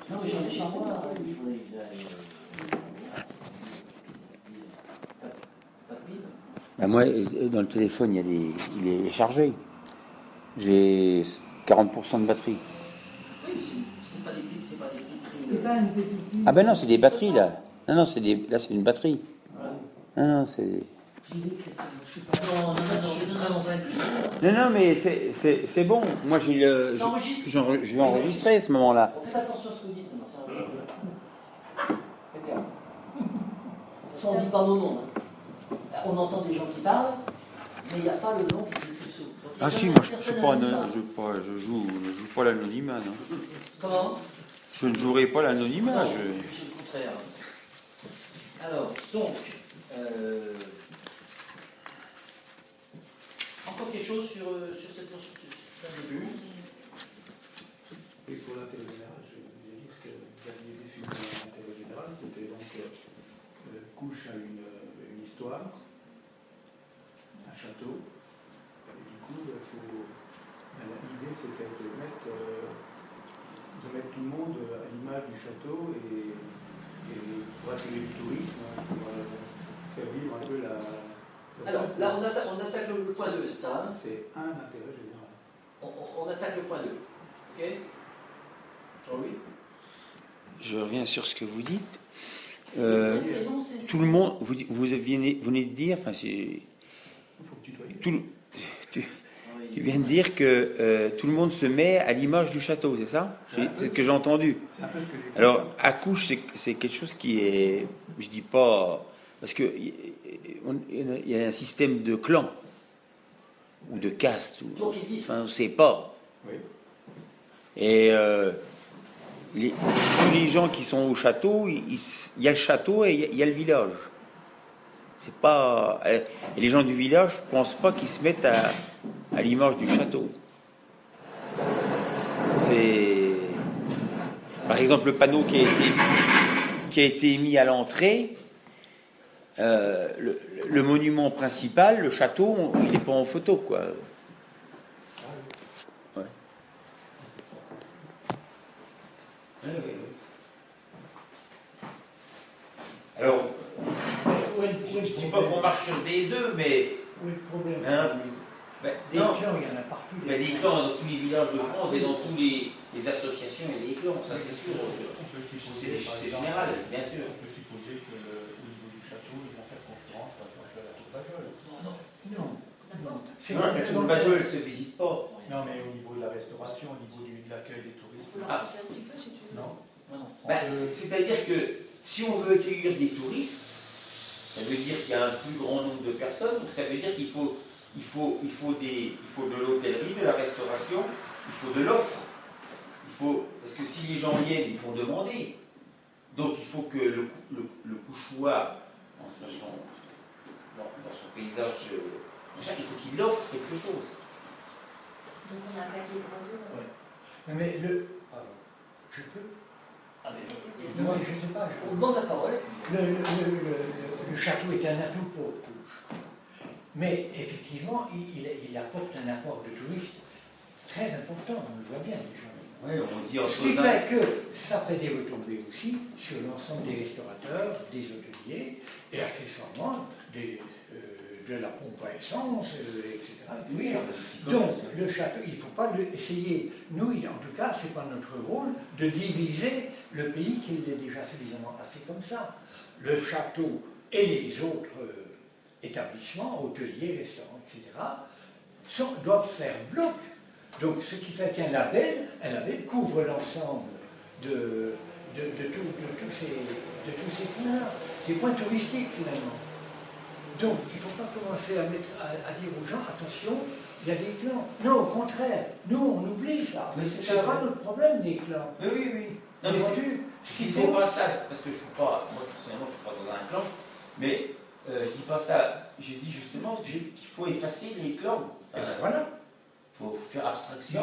Non, mais j'en ai chez moi. Il faudrait que j'aille. Ben moi, dans le téléphone, il est chargé. J'ai 40% de batterie. Oui, mais c'est pas des piles, c'est pas des petites prises. C'est pas une petite piste. Ah ben non, c'est des batteries là. Non, non, là c'est une batterie. Voilà. Non, non, c'est. J'y vais, Christine. Je suis pas. Non, je suis vraiment pas ici. Non, non, mais c'est bon. Moi, je vais enregistrer à ce moment-là. Faites attention à ce que vous dites, maintenant, c'est un jeu. Faites gaffe. De toute façon, on ne dit pas nos noms. Hein. On entend des gens qui parlent, mais il n'y a pas le nom qui dit quelque chose. Ah si, moi je joue pas l'anonymat, non. Comment? Je ne jouerai pas l'anonymat. C'est le contraire. Alors, donc, encore quelque chose sur cette notion de début. Et pour l'intérêt général, je voulais dire que vous aviez défini l'intérêt général, c'était donc couche à une histoire, un château, et du coup, l'idée c'était de mettre tout le monde à l'image du château et pour attirer du tourisme, pour faire vivre un peu la. Alors là, on attaque le point 2, c'est ça hein? C'est un intérêt général. On attaque le point 2. Ok? Jean-Louis? Je reviens sur ce que vous dites. Non, Tout le monde, vous venez de dire, enfin, Il faut que tu tu viens de dire que tout le monde se met à l'image du château, c'est ça? C'est ce que j'ai entendu. C'est un peu ce que j'ai. Alors, à couche, c'est quelque chose qui est, je dis pas, parce que il y a un système de clans ou de castes, enfin, on ne sait pas. Oui. Et tous les gens qui sont au château, il y a le château et il y a le village. C'est pas, et les gens du village, je pense pas qu'ils se mettent à l'image du château. C'est, par exemple, le panneau qui a été mis à l'entrée, le monument principal, le château, il n'est pas en photo, quoi. Ouais. Alors, je ne dis pas qu'on marche sur des œufs, mais. Oui, le problème. Hein, Des clans, il y en a partout. Des clans dans tous les villages de France et dans tous les associations, il y a des clans, ça c'est sûr. C'est général, bien sûr. On peut supposer qu'au niveau du château, ils vont faire concurrence par exemple à la Tour Bajol. Non. La Tour Bajol ne se visite pas. Non, mais au niveau de la restauration, au niveau de l'accueil des touristes. Vous leur poussez un petit peu si tu veux. Non. C'est-à-dire que si on veut accueillir des touristes, ça veut dire qu'il y a un plus grand nombre de personnes, donc ça veut dire qu'il faut de l'hôtellerie, de la restauration, il faut de l'offre. Parce que si les gens viennent, ils vont demander. Donc il faut que le couchoir, dans son paysage, il faut qu'il offre quelque chose. Donc on a attaqué le point 2. Non, mais pardon, je peux. Ah, mais Non, je ne sais pas. on demande la parole. Le château est un atout pour Couche. Mais effectivement, il apporte un apport de touristes très important, on le voit bien, les gens. Oui, on dit Ce qui fait que ça fait des retombées aussi sur l'ensemble des restaurateurs, des hôteliers, et accessoirement de la pompe à essence, etc. Oui, donc, le château, il ne faut pas essayer, nous, en tout cas, ce n'est pas notre rôle, de diviser le pays qui est déjà suffisamment assez comme ça. Le château et les autres établissements, hôteliers, restaurants, etc., doivent faire bloc. Donc, ce qui fait qu'un label couvre l'ensemble de tous ces points-là, ces points touristiques finalement. Donc, il ne faut pas commencer à dire aux gens, attention, il y a des clans. Non, au contraire, nous, on oublie ça. Mais c'est pas notre problème, des clans. Oui. Non, mais c'est pas ça, parce que je ne suis pas, moi personnellement, je ne suis pas dans un clan, mais je ne dis pas ça, je dis justement qu'il faut effacer les clans. Voilà. Il faut faire abstraction.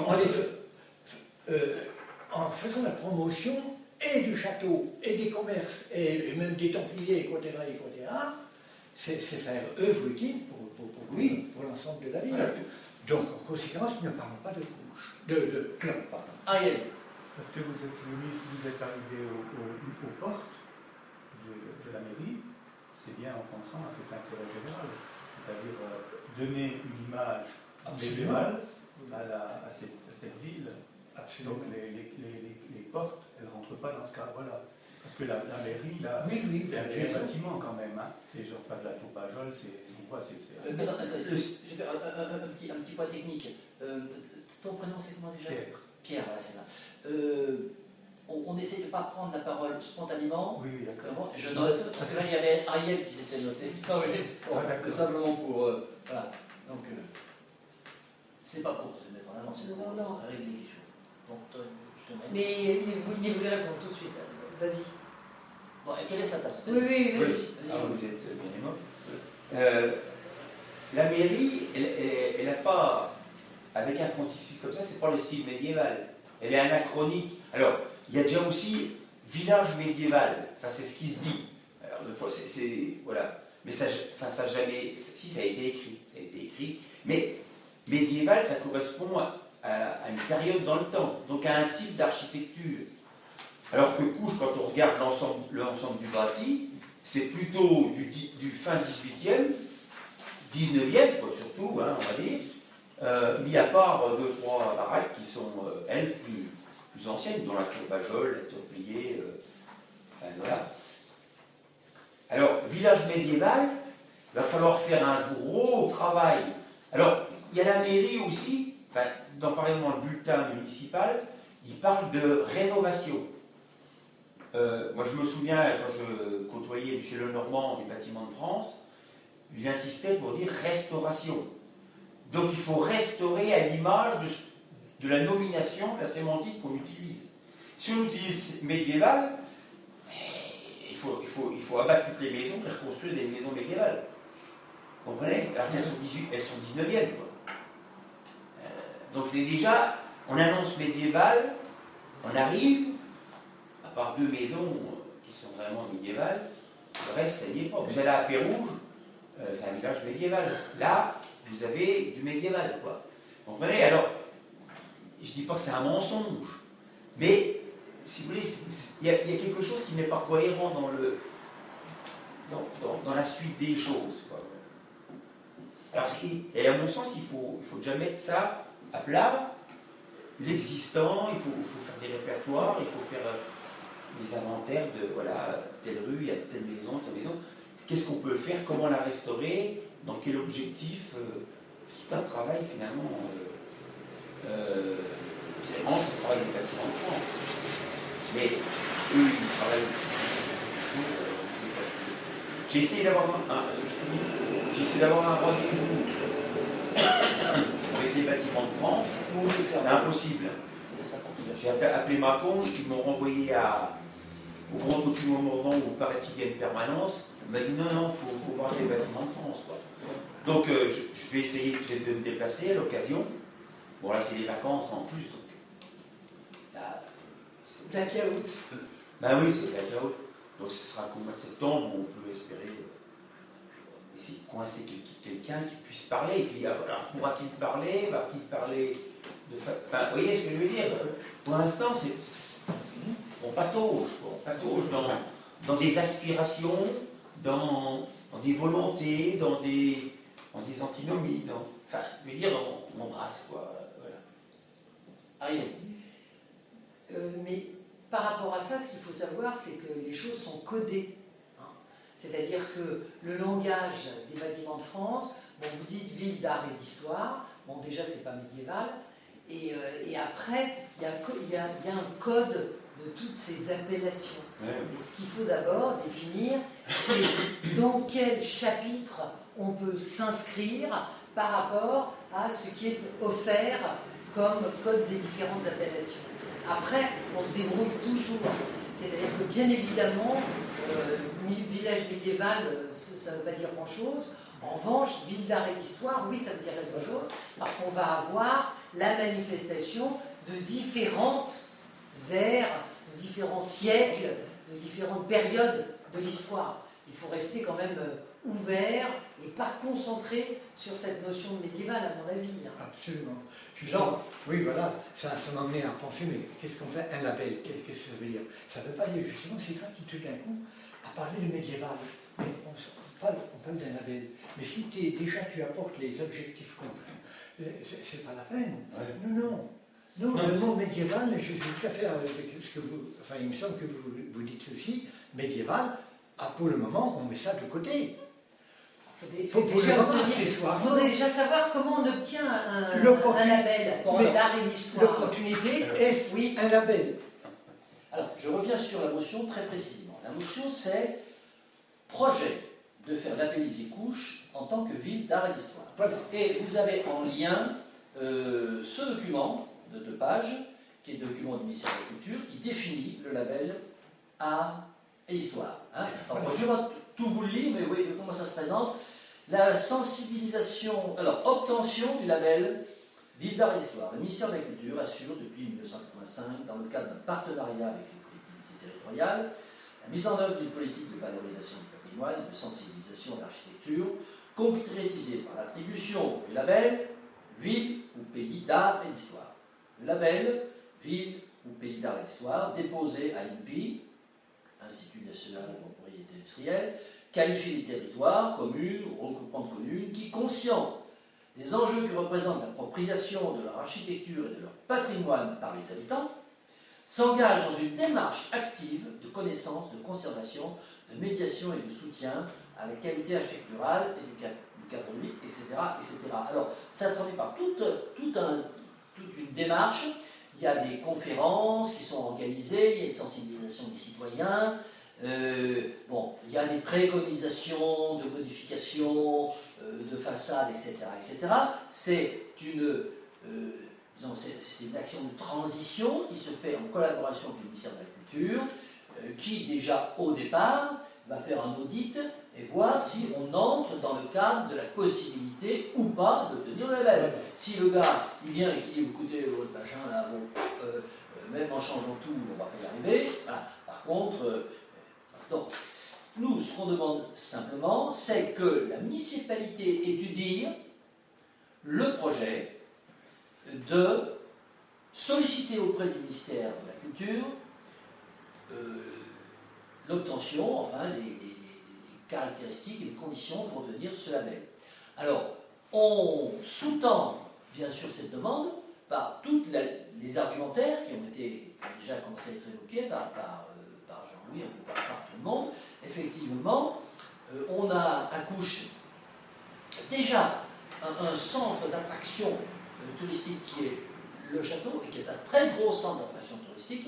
En faisant la promotion et du château, et des commerces, et même des templiers, etc., c'est faire œuvre utile pour l'ensemble de la ville. Voilà. Donc, en conséquence, ne parlons pas de couche, de clan, pardon. Ariel. Parce que vous êtes arrivé aux portes de la mairie, c'est bien en pensant à cet intérêt général, c'est-à-dire donner une image médiévale à cette ville. Absolument. Donc les portes, elles ne rentrent pas dans ce cadre-là. Parce que la mairie, là, Oui, c'est un vieux bâtiment quand même. Hein. C'est genre pas de la tour Pajol, on voit, c'est je vais faire un petit point technique. Ton prénom, c'est comment déjà? Pierre. Pierre, voilà, c'est là. On essaie de ne pas prendre la parole spontanément. Oui, d'accord. Je note, parce que là, il y avait Ariel qui s'était noté. Simplement pour. Voilà. Donc, c'est pas pour se mettre en avant, c'est pour régler quelque chose. Donc, toi, je te mets. Mais il voulait répondre tout de suite. Vas-y. Bon, et quelle est sa place? Oui, vas-y. Ah, vous êtes bien aimable. La mairie, elle n'a pas, avec un frontispice comme ça, c'est pas le style médiéval. Elle est anachronique. Alors, il y a déjà aussi village médiéval. Enfin, c'est ce qui se dit. Alors, voilà. Mais ça n'a jamais. Si, ça a été écrit. Ça a été écrit. Mais médiéval, ça correspond à une période dans le temps. Donc, à un type d'architecture. Alors que Couches, quand on regarde l'ensemble du bâti, c'est plutôt du fin 18e, 19e, quoi, surtout, hein, on va dire, mis à part 2-3 baraques qui sont, elles, plus anciennes, dont la tour Bajol, la tour Pliée, enfin, voilà. Alors, village médiéval, il va falloir faire un gros travail. Alors, il y a la mairie aussi, enfin, dans le bulletin municipal, il parle de rénovation. Moi, je me souviens, quand je côtoyais M. Lenormand du Bâtiment de France, il insistait pour dire restauration. Donc, il faut restaurer à l'image de la nomination, de la sémantique qu'on utilise. Si on utilise médiéval, il faut abattre toutes les maisons et reconstruire des maisons médiévales. Vous comprenez? Alors qu'elles sont 19e. Quoi. Donc, déjà, on annonce médiéval, on arrive. À part 2 maisons qui sont vraiment médiévales, le reste, ça n'y est pas. Vous allez à Pérouge, c'est un village médiéval. Là, vous avez du médiéval, quoi. Vous comprenez? Alors, je ne dis pas que c'est un mensonge, mais, si vous voulez, il y a quelque chose qui n'est pas cohérent dans la suite des choses, quoi. Alors, et à mon sens, il faut déjà mettre ça à plat, l'existant, il faut faire des répertoires, il faut faire des inventaires de, voilà, telle rue, il y a telle maison, qu'est-ce qu'on peut faire, comment la restaurer, dans quel objectif, c'est tout un travail finalement, finalement c'est le travail des bâtiments de France. Mais eux, ils travaillent sur beaucoup de choses, je sais pas si... J'ai essayé d'avoir un rendez-vous avec les bâtiments de France, c'est impossible. J'ai appelé Macron, ils m'ont renvoyé au Grand Document Morvan où paraît-il y a une permanence. Il m'a dit non, il faut voir les bâtiments de France. Quoi. Donc je vais essayer de me déplacer à l'occasion. Bon là c'est les vacances en plus. Donc, là, Blackout. Ben oui, c'est blackout. Donc ce sera qu'au mois de septembre où on peut espérer essayer de coincer quelqu'un qui puisse parler. Et puis alors, pourra-t-il parler? Va-t-il parler de... Enfin, vous voyez ce que je veux dire? Pour l'instant, on patauge dans des aspirations, dans des volontés, dans des antinomies. Enfin, je veux dire, on embrasse, quoi. Voilà. Ariel. Mais par rapport à ça, ce qu'il faut savoir, c'est que les choses sont codées. Hein. C'est-à-dire que le langage des bâtiments de France, bon, vous dites ville d'art et d'histoire, bon, déjà, c'est pas médiéval. Et après, il y a un code de toutes ces appellations. Ouais. Et ce qu'il faut d'abord définir, c'est dans quel chapitre on peut s'inscrire par rapport à ce qui est offert comme code des différentes appellations. Après, on se débrouille toujours. C'est-à-dire que bien évidemment, village médiéval, ça ne veut pas dire grand-chose. En revanche, ville d'art et d'histoire, oui, ça veut dire quelque chose, parce qu'on va avoir la manifestation de différentes ères, de différents siècles, de différentes périodes de l'histoire. Il faut rester quand même ouvert et pas concentré sur cette notion de médiéval, à mon avis. Absolument. Genre. Oui, voilà, ça m'a amené à penser, mais qu'est-ce qu'on fait un label? Qu'est-ce que ça veut dire? Ça ne veut pas dire, justement, c'est toi qui tout d'un coup a parlé de médiéval. Mais on parle d'un label. Mais si déjà tu apportes les objectifs complets, c'est pas la peine. Ouais. Non. Non, le mot médiéval, je suis tout à fait avec ce que vous. Enfin, il me semble que vous dites ceci, médiéval, pour le moment, on met ça de côté. Il faut déjà savoir comment on obtient un label d'art et d'histoire. L'opportunité est un label. Alors, je reviens sur la motion très précisément. La motion, c'est projet de faire labelliser Couches en tant que ville d'art et d'histoire. Voilà. Et vous avez en lien ce document de 2 pages, qui est le document du ministère de la Culture, qui définit le label art et histoire. Hein. Enfin, je ne vais pas tout vous le lire, mais vous voyez comment ça se présente. La sensibilisation, alors, obtention du label Ville d'art et d'histoire. Le ministère de la Culture assure depuis 1985, dans le cadre d'un partenariat avec les collectivités territoriales, la mise en œuvre d'une politique de valorisation du patrimoine et de sensibilisation de l'architecture, concrétisée par l'attribution du label Ville ou pays d'art et d'histoire. Le label Ville ou pays d'art et d'histoire, déposé à l'INPI, Institut national de propriété industrielle, qualifie les territoires, communes ou regroupements de communes qui, conscients des enjeux que représente l'appropriation de leur architecture et de leur patrimoine par les habitants, s'engagent dans une démarche active de connaissance, de conservation, de médiation et de soutien à la qualité architecturale et du cadre de vie, etc., etc. Alors, ça se traduit par toute une démarche. Il y a des conférences qui sont organisées, il y a une sensibilisation des citoyens, il y a des préconisations de modification de façade, etc., etc. C'est une action de transition qui se fait en collaboration avec le ministère de la Culture, qui déjà au départ va faire un audit et voir si on entre dans le cadre de la possibilité ou pas d'obtenir le label. Si le gars il vient et qu'il dit écoutez votre machin là, même en changeant tout, on ne va pas y arriver. Voilà. Par contre, donc, nous, ce qu'on demande simplement, c'est que la municipalité étudie le projet de solliciter auprès du ministère de la Culture l'obtention, enfin, les caractéristiques et les conditions pour obtenir ce label. Alors, on sous-tend, bien sûr, cette demande par tous les argumentaires qui ont déjà commencé à être évoqués par Jean-Louis, un peu par tout le monde. Effectivement, on a à Couches déjà un centre d'attraction touristique qui est le château et qui est un très gros centre d'attraction touristique.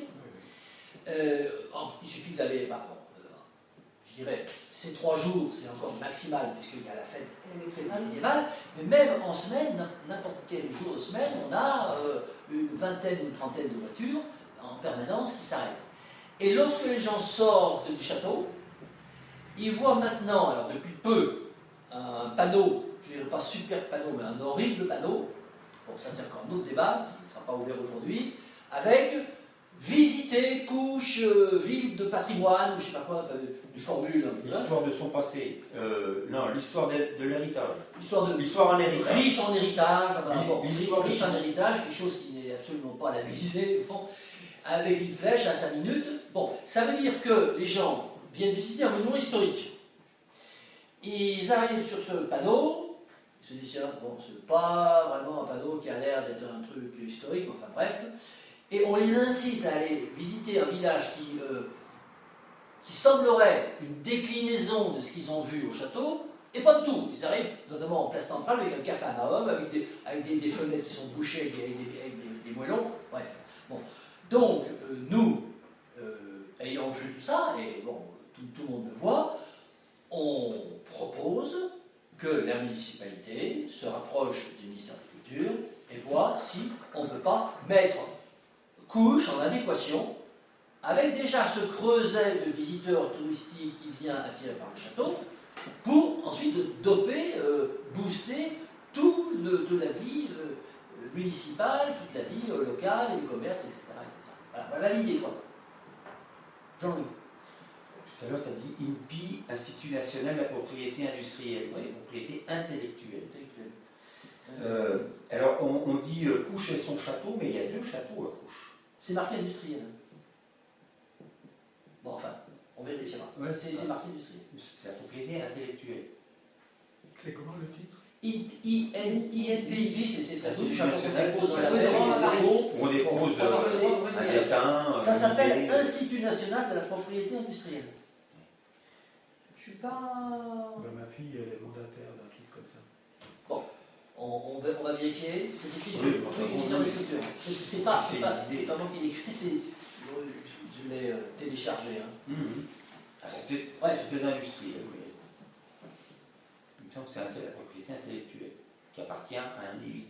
Il suffit d'aller, je dirais, ces 3 jours, c'est encore maximal puisqu'il y a la fête médiévale, mais même en semaine, n'importe quel jour de semaine, on a une vingtaine, une trentaine de voitures en permanence qui s'arrêtent. Et lorsque les gens sortent du château, ils voient maintenant, alors depuis peu, un panneau, je ne dirais pas super panneau, mais un horrible panneau, bon ça c'est encore un autre débat, qui ne sera pas ouvert aujourd'hui, avec visiter Couches, ville de patrimoine, ou je ne sais pas quoi, une formule. L'histoire de son passé, non, l'histoire de l'héritage. L'histoire en héritage. Riche en héritage, riche en héritage, quelque chose qui n'est absolument pas la visée, bon, avec une flèche à 5 minutes. Bon, ça veut dire que les gens viennent visiter un monument historique. Ils arrivent sur ce panneau, ils se disent, tiens, bon, c'est pas vraiment un panneau qui a l'air d'être un truc historique, enfin bref. Et on les incite à aller visiter un village qui semblerait une déclinaison de ce qu'ils ont vu au château, et pas du tout. Ils arrivent notamment en place centrale avec un capharnaüm, avec des fenêtres qui sont bouchées avec des moellons, bref. Bon. Donc, nous, ayant vu tout ça, et bon, tout le monde le voit, on propose que la municipalité se rapproche du ministère de la Culture et voit si on ne peut pas mettre Couches en adéquation avec déjà ce creuset de visiteurs touristiques qui vient attiré par le château, pour ensuite doper, booster toute la vie municipale, toute la vie locale, les commerces, etc. Voilà l'idée, quoi. Jean-Louis. Tout à l'heure, tu as dit INPI, Institut National de la Propriété Industrielle. Oui. C'est propriété intellectuelle. Intellectuel. Alors, on dit Couche et son château, mais il y a 2 châteaux à Couche. C'est marqué industriel. Bon, enfin, on vérifiera. Ouais, c'est marqué industriel. C'est la propriété intellectuelle. C'est comment le titre? INPI, c'est très Institut beau, chapeau national qu'on dépose dans la de droit à Paris. On dépose un c'est- dessin. Ça une s'appelle idée. Institut National de la Propriété Industrielle. Je suis pas. Ma fille, elle est mandataire d'un truc comme ça. On va vérifier. C'est écrit Oui, sur enfin, une édition bon, d'écriture. C'est c'est pas une idée. moi qui l'ai écrit, je l'ai téléchargé. Hein. Ah, c'était industriel, oui. Il me semble que c'est la propriété intellectuelle qui appartient à un individu.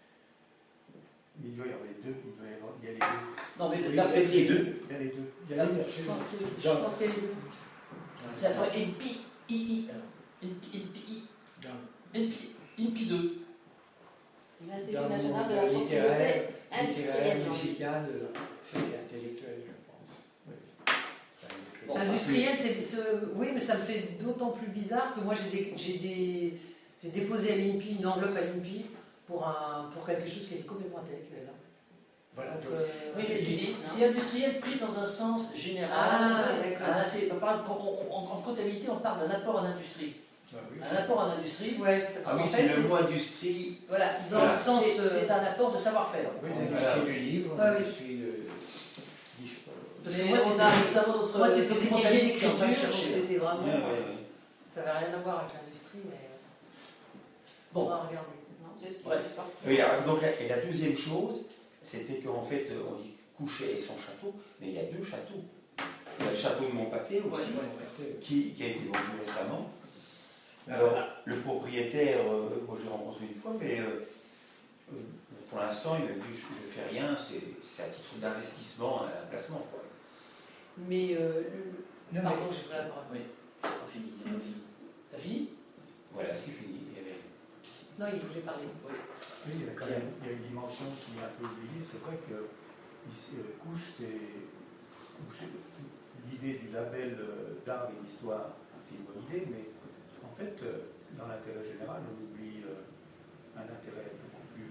Il doit y avoir les deux. Il y a les deux. Non, mais Oui, la faites les deux. Il y a les deux. Il y a les Je pense qu'il y a les deux. Ça ferait INPI. INPI 2. L'Institut national de la propriété industrielle. musical, c'est intellectuel, je pense. Oui. Bon, Industriel, oui, mais ça me fait d'autant plus bizarre que moi j'ai déposé à l'INPI une enveloppe à l'INPI pour quelque chose qui est complètement intellectuel. Hein. Voilà, Donc, Oui, mais limite, c'est industriel pris dans un sens général. Ah, d'accord. En comptabilité, on parle d'un apport en industrie. bah oui, Un apport en industrie, Ouais, Ah oui, En c'est fait, le mot industrie. voilà, Dans le sens, c'est un apport de savoir-faire. oui, l'industrie du livre, Ah oui. l'industrie de... Parce Mais que moi, nous avons notre moi, c'était des cahiers qui est en train de d'écriture, donc chercher. c'était vraiment. Ouais, ouais. Ça n'avait rien à voir avec l'industrie, mais. Bon. On va regarder. Non, c'est ce qui Ouais. se passe. Oui, alors, donc, et la deuxième chose, c'était qu'en fait, on dit Couchet et son château, mais il y a 2 châteaux. Il y a le château de Montpâté aussi, qui a été vendu récemment. Alors, le propriétaire, moi je l'ai rencontré une fois, mais pour l'instant, il m'a dit je ne fais rien, c'est à titre d'investissement, un placement. Quoi. Mais. Non, Pardon, j'ai pas la parole. Oui, t'as fini. T'as fini? Voilà, c'est fini. Il y avait... Non, il voulait parler. Oui, il y a quand même il y a une dimension qui est un peu oubliée. C'est vrai que ici, Couche, l'idée du label d'art et d'histoire, c'est une bonne idée, mais en fait, dans l'intérêt général, on oublie un intérêt beaucoup plus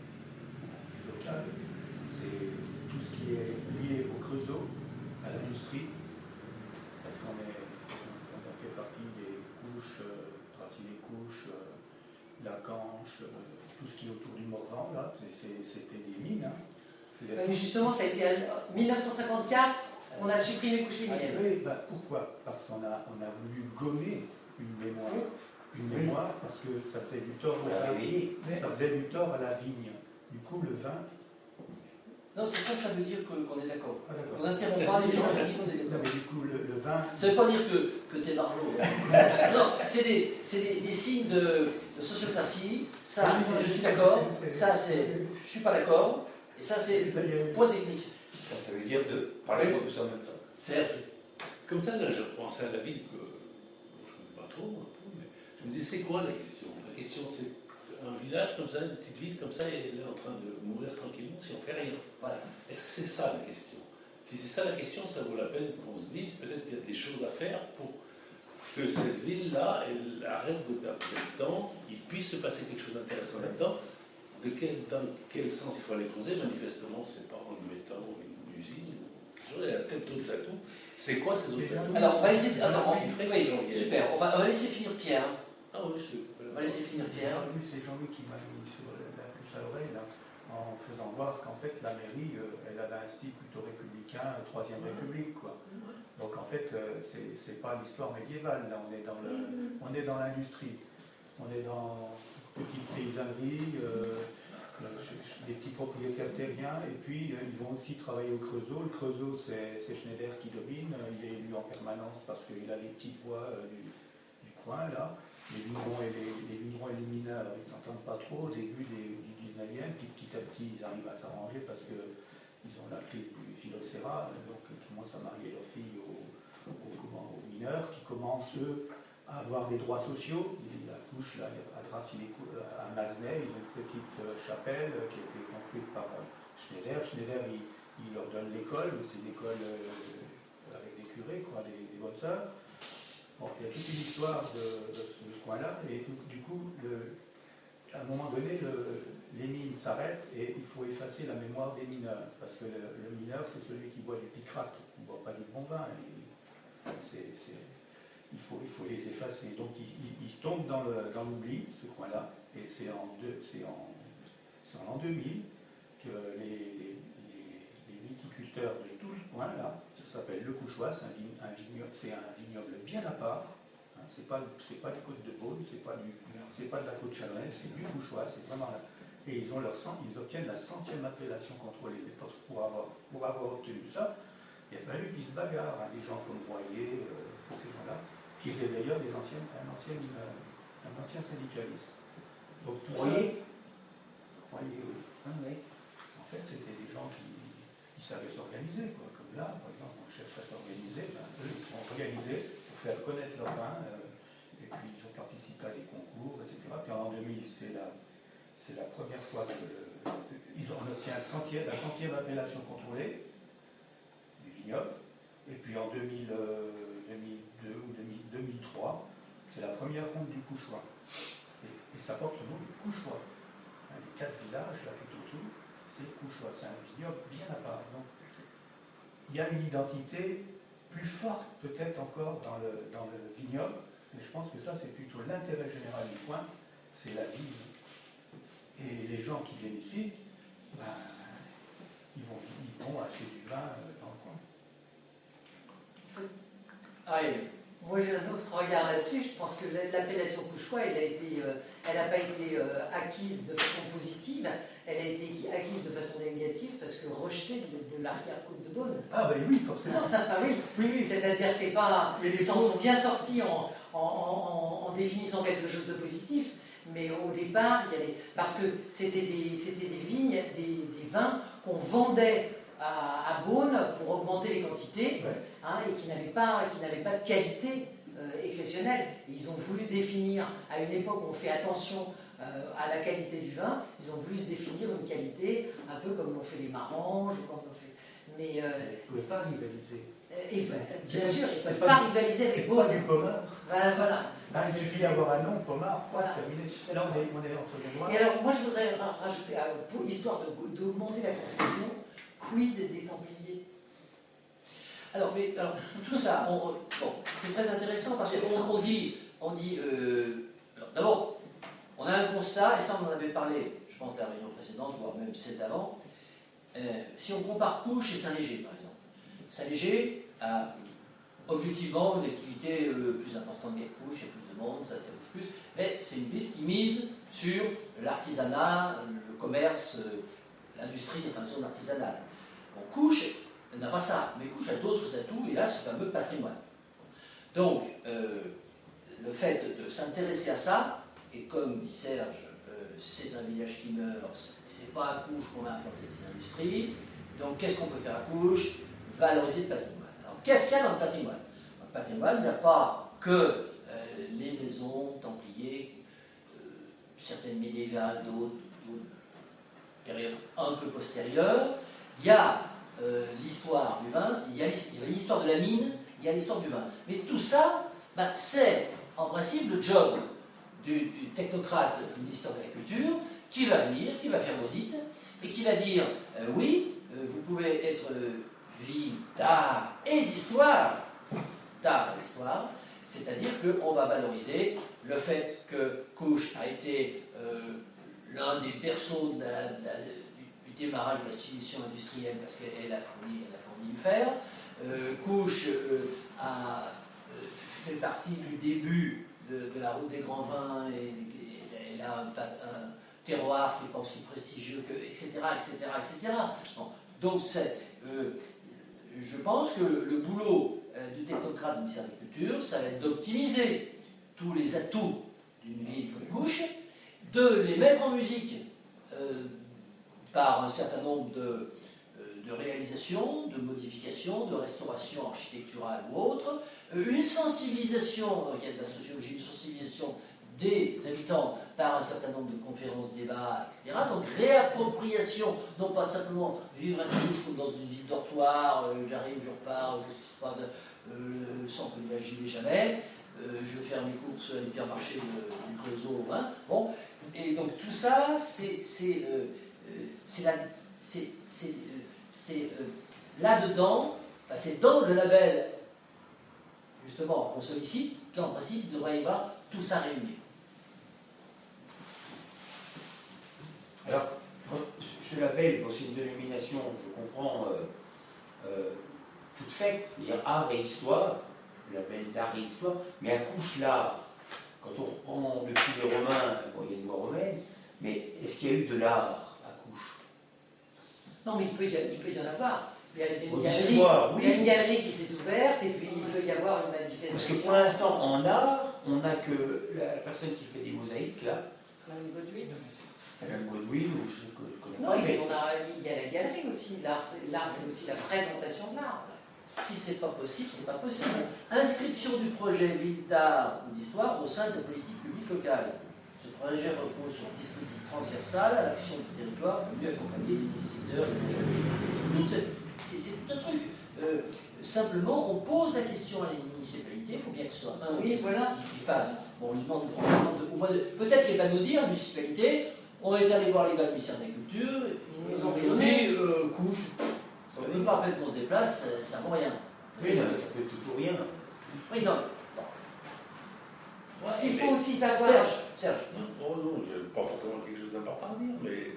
local. C'est tout ce qui est lié au Creusot, à l'industrie, parce qu'on a fait partie des couches, Tracy-les-Couches, la Canche, tout ce qui est autour du Morvan, là, c'était des mines. Hein. Justement, ça a été en 1954, on a supprimé couche linéaire. Oui, bah, pourquoi? Parce qu'on a voulu gommer une mémoire. Une mémoire parce que ça faisait du tort à la vigne. Ça faisait du tort à la vigne. Du coup, le vin. Non, c'est ça, ça veut dire qu'on est d'accord. Ah, d'accord. On n'interrompt pas les gens, on a dit qu'on est Non, d'accord. mais du coup, le vin. Ça ne veut pas dire que t'es barjot. Non, c'est des signes de sociocratie. Ça, c'est je suis d'accord. Ça, c'est je suis pas d'accord. Et ça, c'est point technique. Ça veut dire de parler de tout ça en même temps. Certes. Comme ça, là, je repensais à la ville que je ne connais pas trop, un peu, mais je me disais, c'est quoi la question? La question, c'est un village comme ça, une petite ville comme ça, et elle est en train de mourir tranquillement si on ne fait rien. Voilà. Est-ce que c'est ça la question? Si c'est ça la question, ça vaut la peine qu'on se dise, peut-être qu'il y a des choses à faire pour que cette ville-là, elle arrête de perdre du temps, il puisse se passer quelque chose d'intéressant là-dedans. Dans quel sens il faut aller creuser? Manifestement, c'est pas en lui mettant une usine. Il y a peut-être d'autres atouts. C'est quoi ces autres atouts? Alors, on va laisser. Attends, oui, super. On va laisser finir Pierre. Ah oui, On va laisser finir Pierre. C'est Jean-Louis qui m'a mis sur la puce à l'oreille, là, en faisant voir qu'en fait, la mairie, elle avait un style plutôt républicain, 3e République, quoi. Donc en fait, c'est pas l'histoire médiévale, là, on est dans l'industrie. On est dans petite paysannerie, des petits propriétaires terriens, et puis ils vont aussi travailler au Creusot. Le Creusot, c'est Schneider qui domine, il est élu en permanence parce qu'il a les petites voix du coin, là. Les vignerons et les mineurs, ils ne s'entendent pas trop au début du 19e, puis petit à petit, ils arrivent à s'arranger parce qu'ils ont la crise du phylloxéra, donc ils commencent à marier leurs filles aux mineurs, qui commencent, eux, à avoir des droits sociaux. La couche, là, à Masnay, ils ont une petite chapelle qui a été construite par Schneider. Schneider, il leur donne l'école, mais c'est une école avec des curés, quoi, les bonnes sœurs. Bon, il y a toute une histoire de ce coin-là, et du coup, à un moment donné, les mines s'arrêtent et il faut effacer la mémoire des mineurs, parce que le mineur, c'est celui qui boit du picrate, qui ne boit pas du bon vin. Il faut les effacer. Donc ils tombent dans l'oubli, ce coin-là, et c'est en l'an 2000 que les viticulteurs de tout ce coin-là, ça s'appelle le Couchois, c'est un vignoble bien à part, hein, c'est pas des côtes de Beaune, c'est pas de la côte Chalonnaise, c'est du Couchois, c'est vraiment là. Et ils obtiennent la 100e appellation contrôlée. Pour avoir obtenu ça, il a fallu qu'ils se bagarrent, hein, des gens comme Royer, tous ces gens-là, qui étaient d'ailleurs un ancien syndicaliste. Donc tout Royer, oui. ah, oui. En fait, c'était des gens qui savaient s'organiser, quoi. Comme là, par exemple, on cherche à s'organiser, eux, ils se sont organisés pour faire connaître leur vin, et puis ils ont participé à des concours, etc. Puis en 2000, c'est la première fois qu'ils ont obtenu la 100e appellation contrôlée du vignoble, et puis en 2002 ou 2003, c'est la première ronde du Couchois. Et ça porte le nom du Couchois. Hein, les 4 villages, là, tout autour, c'est Couchois. C'est un vignoble bien à part. Donc, il y a une identité plus forte, peut-être encore, dans le vignoble, mais je pense que ça, c'est plutôt l'intérêt général du coin, c'est la vie. Et les gens qui viennent ici, ben, ils vont acheter du vin dans le coin. Ah, moi j'ai un autre regard là-dessus. Je pense que l'appellation Couchois, elle n'a pas été acquise de façon positive, elle a été acquise de façon négative parce que rejetée de l'arrière-côte de Beaune. Ah ben oui, forcément. Ah oui, oui. C'est-à-dire c'est pas, ils s'en sont bien sortis en définissant quelque chose de positif, mais au départ, parce que c'était des vignes, des vins qu'on vendait à Beaune pour augmenter les quantités, ouais. Hein, et qui n'avaient pas de qualité exceptionnelle. Ils ont voulu définir, à une époque où on fait attention à la qualité du vin, ils ont voulu se définir une qualité un peu comme l'ont fait les Maranges, comme l'ont fait. Mais ils ne pouvaient pas rivaliser. Bien sûr, ils ne peuvent pas rivaliser avec Beaune. C'est pas du pommard. Voilà. Il suffit d'avoir un nom, pommard, voilà. Terminé. Là, on est en second droit. Et alors, moi, je voudrais rajouter, pour histoire d'augmenter la confusion, quid des Templiers? Alors, tout ça, c'est très intéressant parce qu'on dit d'abord, on a un constat, et ça on en avait parlé, je pense, de la réunion précédente, voire même celle d'avant. Si on compare Couches et Saint-Léger, par exemple, Saint-Léger a objectivement une activité plus importante que Couches, il y a plus de monde, ça bouge plus, mais c'est une ville qui mise sur l'artisanat, le commerce, l'industrie, enfin, sur l'artisanat. Bon, Couches n'a pas ça, mais Couches a d'autres atouts, et là, ce fameux patrimoine. Donc, le fait de s'intéresser à ça, et comme dit Serge, c'est un village qui meurt, c'est pas à Couches qu'on a implanté des industries, donc qu'est-ce qu'on peut faire à Couches? Valoriser le patrimoine. Alors, qu'est-ce qu'il y a dans le patrimoine? Dans le patrimoine, il n'y a pas que les maisons, templiers, certaines médiévales, d'autres périodes un peu postérieures. Il y a l'histoire du vin, il y a l'histoire de la mine, il y a l'histoire du vin. Mais tout ça, c'est en principe le job du technocrate du ministère de la Culture qui va venir, qui va faire l'audit et qui va dire oui, vous pouvez être ville d'art et d'histoire, c'est-à-dire qu'on va valoriser le fait que Couches a été l'un des berceaux du démarrage de la civilisation industrielle parce qu'elle a fourni du fer. Couches a fait partie du début de la route des grands vins et elle a un terroir qui n'est pas aussi prestigieux que, etc. Bon, donc je pense que le boulot du technocrate du ministère de la Culture, ça va être d'optimiser tous les atouts d'une ville comme Couches, de les mettre en musique par un certain nombre de réalisations, de modifications, de restaurations architecturales ou autres, une sensibilisation, dans le cadre de la sociologie, une sensibilisation des habitants par un certain nombre de conférences, débats, etc. Donc réappropriation, non pas simplement vivre à couche comme dans une ville dortoir, j'arrive, je repars, qu'est-ce qui se passe, sans que j'y vais jamais, je vais faire mes courses à l'hypermarché du Creusot au vin. Bon, et donc tout ça, c'est là-dedans, enfin, c'est dans le label justement qu'on sollicite, qu'en principe il devrait y avoir tout ça réuni. Alors, ce label, c'est une dénomination, je comprends, toute faite, c'est-à-dire art et histoire, le label d'art et histoire, mais à couche là, quand on reprend depuis les Romains, bon, il y a une voie romaine, mais est-ce qu'il y a eu de l'art à couche? Non, mais il peut y en avoir. Il y a une, oui. Il y a une galerie qui s'est ouverte et puis il peut y avoir une manifestation. Parce que pour l'instant, en art, on n'a que la personne qui fait des mosaïques, là. Madame Godwin. Madame Godwin, ou je ne connais Non, pas. mais il y a la galerie aussi. L'art, c'est aussi la présentation de l'art. Si c'est pas possible, c'est pas possible. Inscription du projet ville d'art ou d'histoire au sein de la politique publique locale. Ce projet repose sur un dispositif transversal à l'action du territoire pour mieux accompagner les décideurs et les jeunes. C'est tout un truc. Simplement, on pose la question à les municipalités, il faut bien que ce soit un qui fasse. Bon, on lui demande au moins de. Peut-être qu'il va nous dire, municipalité, on est allé voir les gars du ministère de la Culture, ils nous ont donné couche. On ne peut pas après qu'on se déplace, ça ne vaut rien. Oui, non, mais ça peut tout ou rien. Oui, non. Bon. Ouais, il faut aussi savoir. Serge. Non, je n'ai pas forcément quelque chose d'important à dire, mais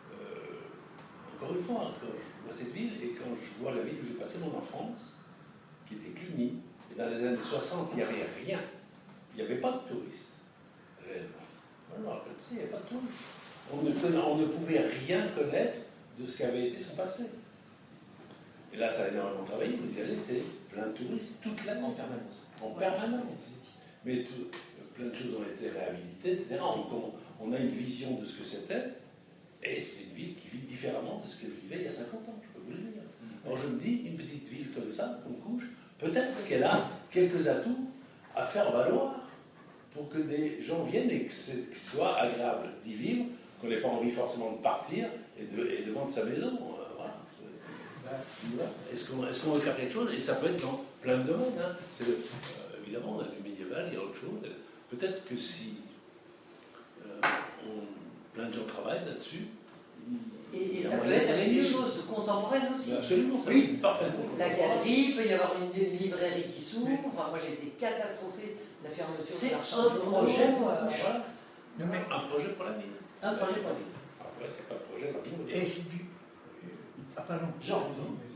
encore une fois, quand je vois cette ville et quand je vois la ville où j'ai passé mon enfance, qui était Cluny, et dans les années 60, il n'y avait rien. Il n'y avait pas de touristes. Voilà, il n'y avait pas de touristes. On ne pouvait rien connaître de ce qu'avait été son passé. Et là, ça a énormément travaillé. Vous y allez, c'est plein de touristes toute l'année. En permanence. En permanence. Mais plein de choses ont été réhabilitées, etc. On a une vision de ce que c'était, et c'est une ville qui vit différemment de ce qu'elle vivait il y a 50 ans, je peux vous le dire. Alors je me dis, une petite ville comme ça, comme Couche, peut-être qu'elle a quelques atouts à faire valoir pour que des gens viennent et que ce soit agréable d'y vivre, qu'on n'ait pas envie forcément de partir et de vendre sa maison. Voilà. Est-ce qu'on veut faire quelque chose? Et ça peut être dans plein de domaines. Hein. Évidemment, on a du médiéval, il y a autre chose. Peut-être que si plein de gens travaillent là-dessus. Et ça peut être avec des choses contemporaines aussi. Absolument, ça oui, parfaitement. La galerie, il peut y avoir une librairie qui s'ouvre. Enfin, moi, j'ai été catastrophée de la fermeture de C'est Marchand un projet pour Un projet pour la ville. Un projet pour la ville. Après, c'est pas le projet pour la ville. Et c'est du. Ah, pardon. Jean.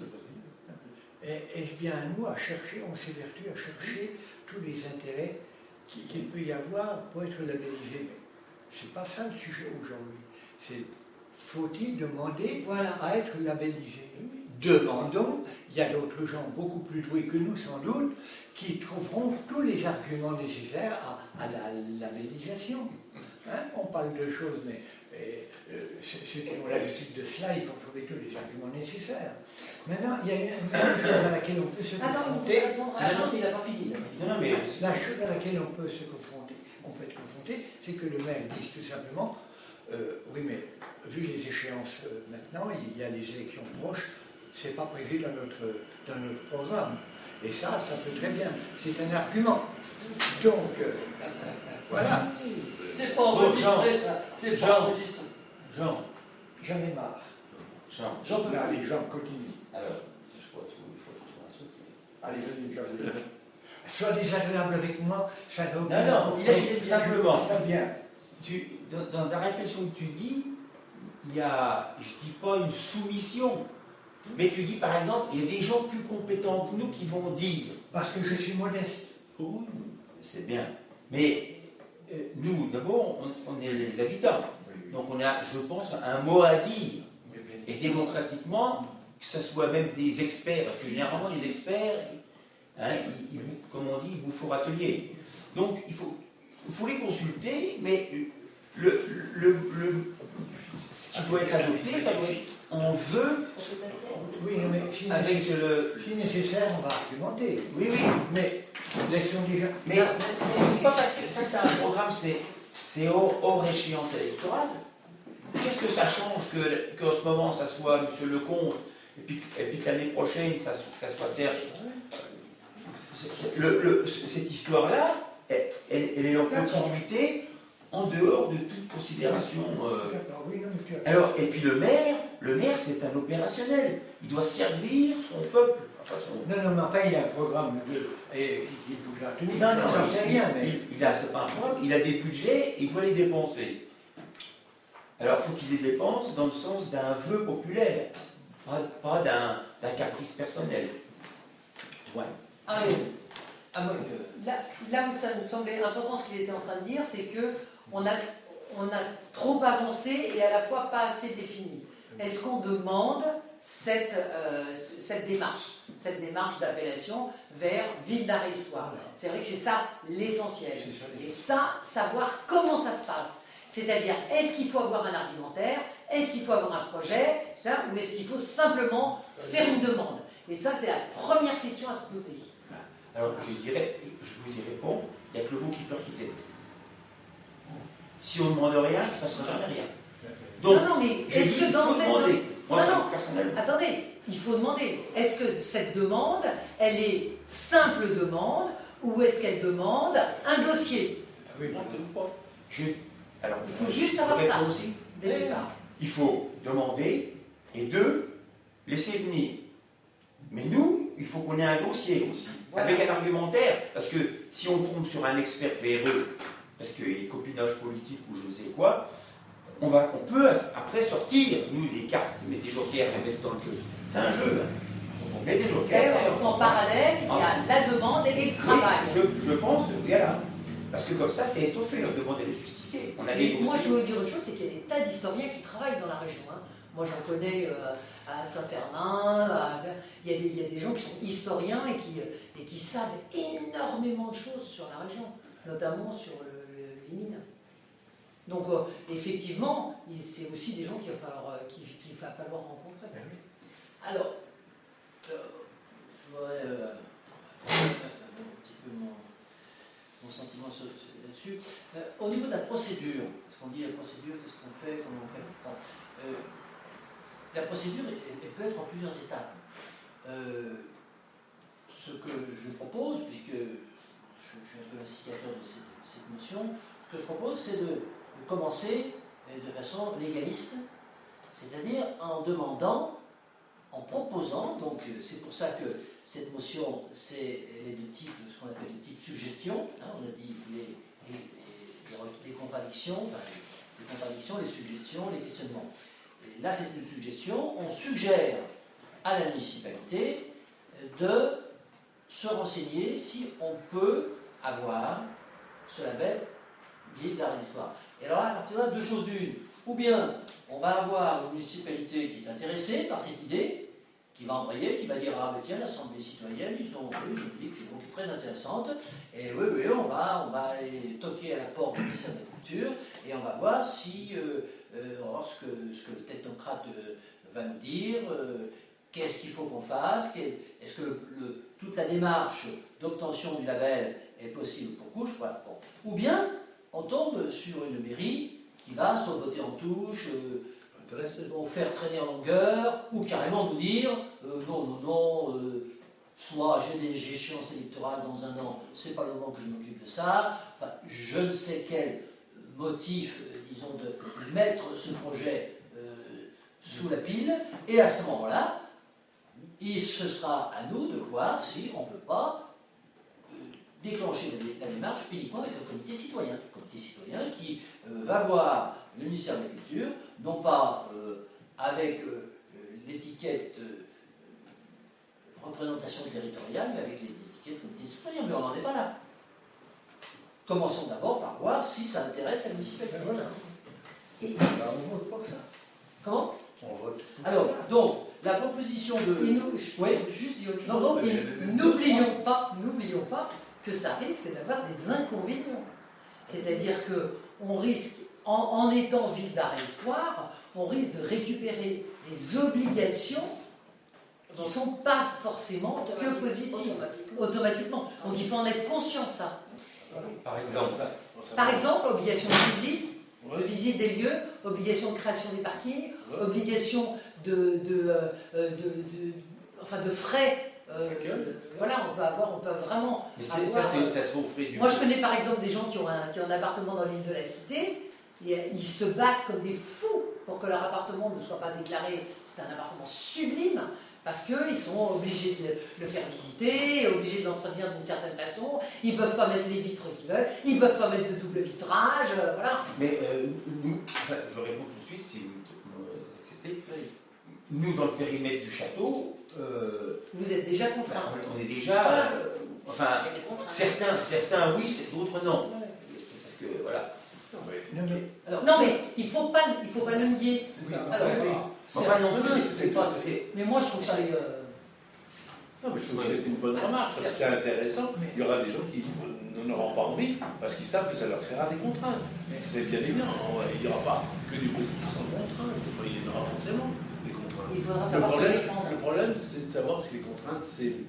Est-ce bien à nous à chercher, on s'évertue à chercher tous les intérêts qu'il peut y avoir pour être labellisé? Mais c'est pas ça le sujet aujourd'hui. C'est faut-il demander à être labellisé? Demandons. Il y a d'autres gens beaucoup plus doués que nous, sans doute, qui trouveront tous les arguments nécessaires à la labellisation. Hein? On parle de choses, mais ceux qui ont l'habitude de cela, ils vont trouver tous les arguments nécessaires. Maintenant, il y a une chose à laquelle on peut se confronter. Attends, il n'a pas fini. Non, mais la chose à laquelle on peut se confronter, être confronté, c'est que le maire dise tout simplement, oui, mais vu les échéances maintenant, il y a les élections proches, c'est pas prévu dans notre programme. Et ça peut très bien. C'est un argument. Donc, voilà. C'est pas enregistré, ça. C'est pas enregistré. Jean, j'en ai marre. Jean peut allez, Jean, continue. Alors, je crois qu'il faut trouver un truc. Allez, vas-y, sois désagréable avec moi, ça n'a aucun... Non, il est simplement. Ça vient. Dans la réflexion que tu dis, il y a, je dis pas une soumission, mais tu dis par exemple, il y a des gens plus compétents que nous qui vont dire. Parce que je suis modeste. Oui, c'est bien. Mais nous, d'abord, on est les habitants. Donc on a, je pense, un mot à dire. Et démocratiquement, que ce soit même des experts, parce que généralement les experts, hein, comme on dit, ils vous font atelier. Donc il faut les consulter, mais ce qui doit être adopté, ça doit être, on veut, oui, mais si nécessaire, on va argumenter. Oui, mais laissons déjà. Mais c'est pas parce que ça c'est un programme, c'est hors échéance électorale. Qu'est-ce que ça change qu'en ce moment ça soit M. Lecomte et puis que l'année prochaine ça soit Serge? Cette histoire-là, elle est en continuité, en dehors de toute considération. Alors, et puis le maire c'est un opérationnel. Il doit servir son peuple. Enfin, Non, mais enfin, il a un programme et il faut la tenir. Non, j'en sais rien, mais... c'est pas un programme, il a des budgets et il doit les dépenser. Alors, il faut qu'il les dépense dans le sens d'un vœu populaire, pas d'un caprice personnel. Ouais. Ah oui. Ah, moi, là où ça me semblait important, ce qu'il était en train de dire, c'est qu'on a trop avancé et à la fois pas assez défini. Est-ce qu'on demande cette démarche d'appellation vers ville d'arrêt histoire? C'est vrai que c'est ça l'essentiel. Et ça, savoir comment ça se passe. C'est-à-dire, est-ce qu'il faut avoir un argumentaire? Est-ce qu'il faut avoir un projet? Ou est-ce qu'il faut simplement faire une demande? Et ça, c'est la première question à se poser. Alors, je vous y réponds, il n'y a que le mot qui pleure qui tête. Si on ne demande rien, il ne se passera jamais rien. Donc, non, mais est-ce que dans cette demande... personnellement. Attendez, il faut demander. Est-ce que cette demande, elle est simple demande ou est-ce qu'elle demande un dossier? Alors, il faut juste savoir ça. Aussi. Dès le départ. Il faut demander et laisser venir. Mais nous, il faut qu'on ait un dossier aussi, avec un argumentaire. Parce que si on tombe sur un expert véreux, parce qu'il y a copinage politique ou je ne sais quoi, on peut après sortir, nous, des cartes, mettre des jokers à mettre dans le jeu. C'est un jeu. On met des jokers. Donc en parallèle, il y a la demande et le travail. Je pense, voilà. Parce que comme ça, c'est étoffé, leur demande, elle est justifiée. On a des moi, je dois vous dire autre chose, c'est qu'il y a des tas d'historiens qui travaillent dans la région. Hein. Moi, j'en connais à Saint-Cernin. Il y a des gens qui sont historiens et qui savent énormément de choses sur la région, notamment sur les mines. Donc, effectivement, c'est aussi des gens qu'il va falloir rencontrer. Alors, je voudrais un petit peu mon sentiment là-dessus. Au niveau de la procédure, parce qu'on dit la procédure, qu'est-ce qu'on fait, comment on fait. Bon, la procédure, elle peut être en plusieurs étapes. Ce que je propose, puisque je suis un peu l'instigateur de cette notion, ce que je propose, c'est de commencer de façon légaliste, c'est-à-dire en demandant, en proposant, donc c'est pour ça que cette motion, elle est de type, ce qu'on appelle de type suggestion, hein, on a dit les contradictions, les suggestions, les questionnements. Et là, c'est une suggestion, on suggère à la municipalité de se renseigner si on peut avoir ce label ville d'arrêt d'histoire. Et alors, à partir de là, deux choses d'une. Ou bien, on va avoir une municipalité qui est intéressée par cette idée, qui va envoyer, qui va dire, ah ben tiens, l'Assemblée citoyenne, ils ont dit que c'est très intéressante, et oui, on va aller toquer à la porte du ministère de la Culture, et on va voir si, ce que le technocrate va nous dire, qu'est-ce qu'il faut qu'on fasse, est-ce que toute la démarche d'obtention du label est possible pour Couche, voilà. Bon. Ou bien, on tombe sur une mairie qui va sauter en touche, faire traîner en longueur, ou carrément nous dire non, soit j'ai des échéances électorales dans un an, c'est pas le moment que je m'occupe de ça, enfin, je ne sais quel motif, disons, de mettre ce projet sous la pile, et à ce moment-là, ce sera à nous de voir si on ne peut pas déclencher la démarche uniquement avec un comité citoyen qui va voir le ministère de la Culture, non pas avec l'étiquette représentation territoriale, mais avec l'étiquette comité citoyen. Mais on n'en est pas là. Commençons d'abord par voir si ça intéresse la municipalité. Voilà. Et on vote pour ça. Comment? On vote pour alors, ça. donc, la proposition de... juste dire autre chose. N'oublions pas que ça risque d'avoir des inconvénients. C'est-à-dire qu'on risque, en étant ville d'arrêt histoire, on risque de récupérer des obligations qui ne sont pas forcément que positives. Automatiquement. Donc il faut en être conscient, ça. Par exemple, Par exemple, obligation de visite, Ouais. de visite des lieux, obligation de création des parkings, Ouais. obligation enfin de frais. Voilà, on peut vraiment. Mais avoir, ça se fait au frais du. Moi, je connais par exemple des gens qui ont un appartement dans l'île de la Cité. Et ils se battent comme des fous pour que leur appartement ne soit pas déclaré. C'est un appartement sublime. Parce qu'ils sont obligés de le faire visiter, obligés de l'entretenir d'une certaine façon. Ils ne peuvent pas mettre les vitres qu'ils veulent, ils ne peuvent pas mettre de double vitrage, voilà. Mais nous, enfin, je réponds tout de suite si vous acceptez. Nous, dans le périmètre du château, Vous êtes déjà contraint. on est déjà. Enfin, Il y a des contraintes. certains oui, d'autres non. Ouais. C'est parce que voilà. Alors, non, mais il ne faut pas le nier. Alors, Enfin, non plus, c'est pas. mais moi, je trouve ça. Non, mais je trouve que c'est une bonne remarque, parce que c'est intéressant. Il y aura des gens qui n'en auront pas envie, parce qu'ils savent que ça leur créera des contraintes. C'est bien évident, il n'y aura pas que du positif sans contraintes, il y en aura forcément des contraintes. Il faudra savoir se défendre. Le problème, c'est de savoir si les contraintes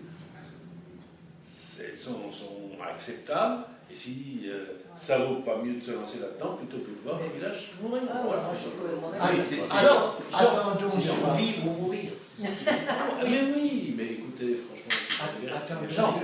sont acceptables, et si ça vaut pas mieux de se lancer là-dedans plutôt que de voir le village mourir. Ah, Voilà. moi, je suis complètement Ah, d'accord. c'est survivre ou mourir. Mais oui, mais écoutez, franchement, Attends,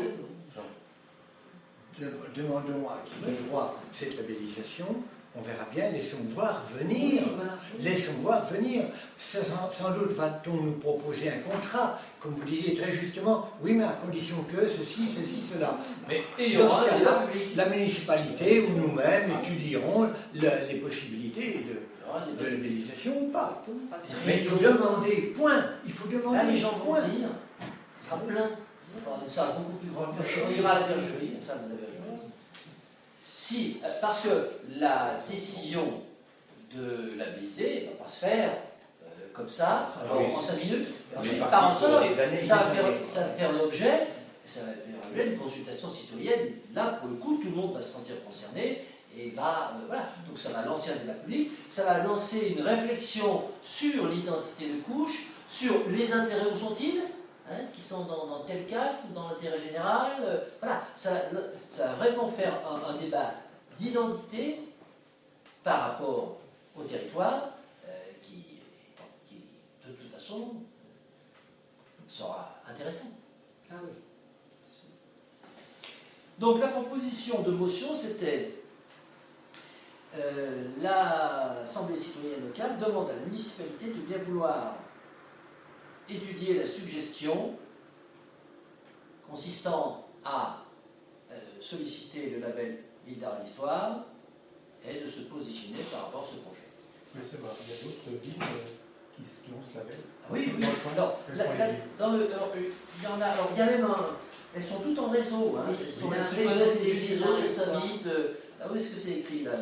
demandons à qui a droit cette labellisation, on verra bien, laissons voir venir. Laissons voir venir. Sans doute va-t-on nous proposer un contrat, comme vous disiez très justement, oui, mais à condition que ceci, cela. Mais Et il y dans aura ce un cas-là, débat public. la municipalité ou nous-mêmes étudierons les possibilités Il y aura un de débat. labellisation ou pas. Parce que- Mais il faut demander, point. Il faut Là, demander, les gens vont point. dire, ça sera plein. Ça sera beaucoup plus grand. On ira à la bergerie, ça, la bergerie. Si, parce que la décision de labelliser ne va pas se faire comme ça, en 5 minutes. On est Ensuite, parti par en pour sort, des années, ça va des années. faire l'objet d'une consultation citoyenne. Là, pour le coup, tout le monde va se sentir concerné. Et voilà. Donc ça va lancer un débat public, ça va lancer une réflexion sur l'identité de couche, sur les intérêts, où sont-ils, est-ce qu'ils sont dans quelle caste, dans l'intérêt général, voilà, ça va vraiment faire un débat d'identité par rapport au territoire qui, de toute façon, sera intéressant. Ah oui. Donc la proposition de motion, c'était l'Assemblée citoyenne locale demande à la municipalité de bien vouloir étudier la suggestion consistant à solliciter le label Ville d'art et d'histoire et de se positionner par rapport à ce projet. Mais c'est vrai, il y a d'autres villes qui ont ce label. Oui, oui. Alors, il y en a. Alors, il y a même elles sont toutes en réseau. Hein. Oui, Elles sont il y a un se réseau connaissent des les villes autres, elles d'art et d'histoire. s'habitent. Où est-ce que c'est écrit là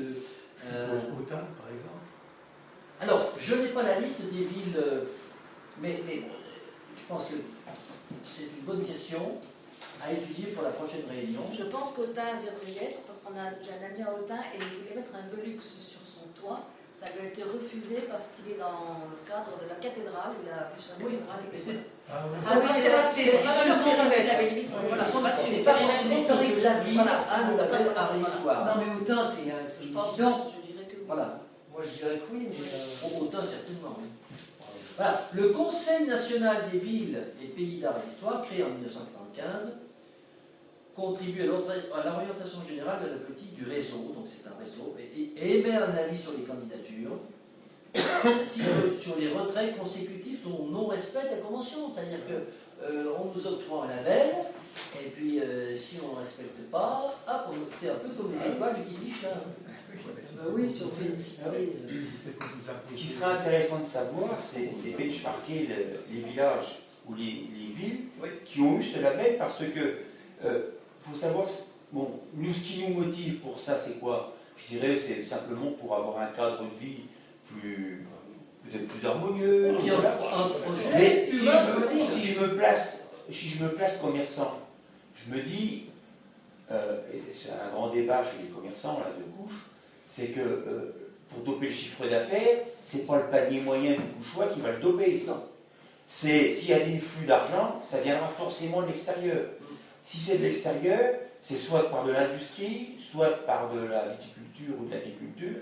Autun, par exemple. Alors, je n'ai pas la liste des villes, mais bon, je pense que c'est une bonne question à étudier pour la prochaine réunion. Je pense qu'Autun devrait y être, parce j'ai un ami à Autun et il voulait mettre un Velux sur son toit. Ça lui a été refusé parce qu'il est dans le cadre de la cathédrale. Il a vu sur la cathédrale. Mais c'est Ah oui. Ah oui, c'est pas sûr qu'on l'avait mis. Voilà, c'est pas sûr. c'est pas Il a forcément historique. de la ville, Voilà. ah, on l'appelle art et Voilà. histoire. Non, mais autant, c'est Je pense, évident. je dirais que oui. Voilà. Moi, je dirais que oui, mais. Autant certainement, oui. Voilà. Le Conseil national des villes et pays d'art et d'histoire, créé en 1995, contribue à l'orientation générale de la politique du réseau, donc c'est un réseau, et émet un avis sur les candidatures, ainsi que sur les retraits consécutifs dont non-respect de la convention. C'est-à-dire qu'on nous octroie un label, et puis si on ne respecte pas, hop, c'est un peu comme les étoiles du Kiddish. Oui, si on fait une cité. Ce qui serait intéressant de savoir, c'est benchmarker les villages ou les villes qui ont eu ce label, parce que faut savoir, bon, nous, ce qui nous motive pour ça, c'est quoi? Je dirais, c'est simplement pour avoir un cadre de vie peut-être plus harmonieux. Puis Voilà. un projet Mais humain, si je me place commerçant, je me dis, et c'est un grand débat chez les commerçants là, de couches, c'est que pour doper le chiffre d'affaires, c'est pas le panier moyen du couchois qui va le doper. Non. C'est s'il y a des flux d'argent, ça viendra forcément de l'extérieur. Si c'est de l'extérieur, c'est soit par de l'industrie, soit par de la viticulture ou de l'agriculture,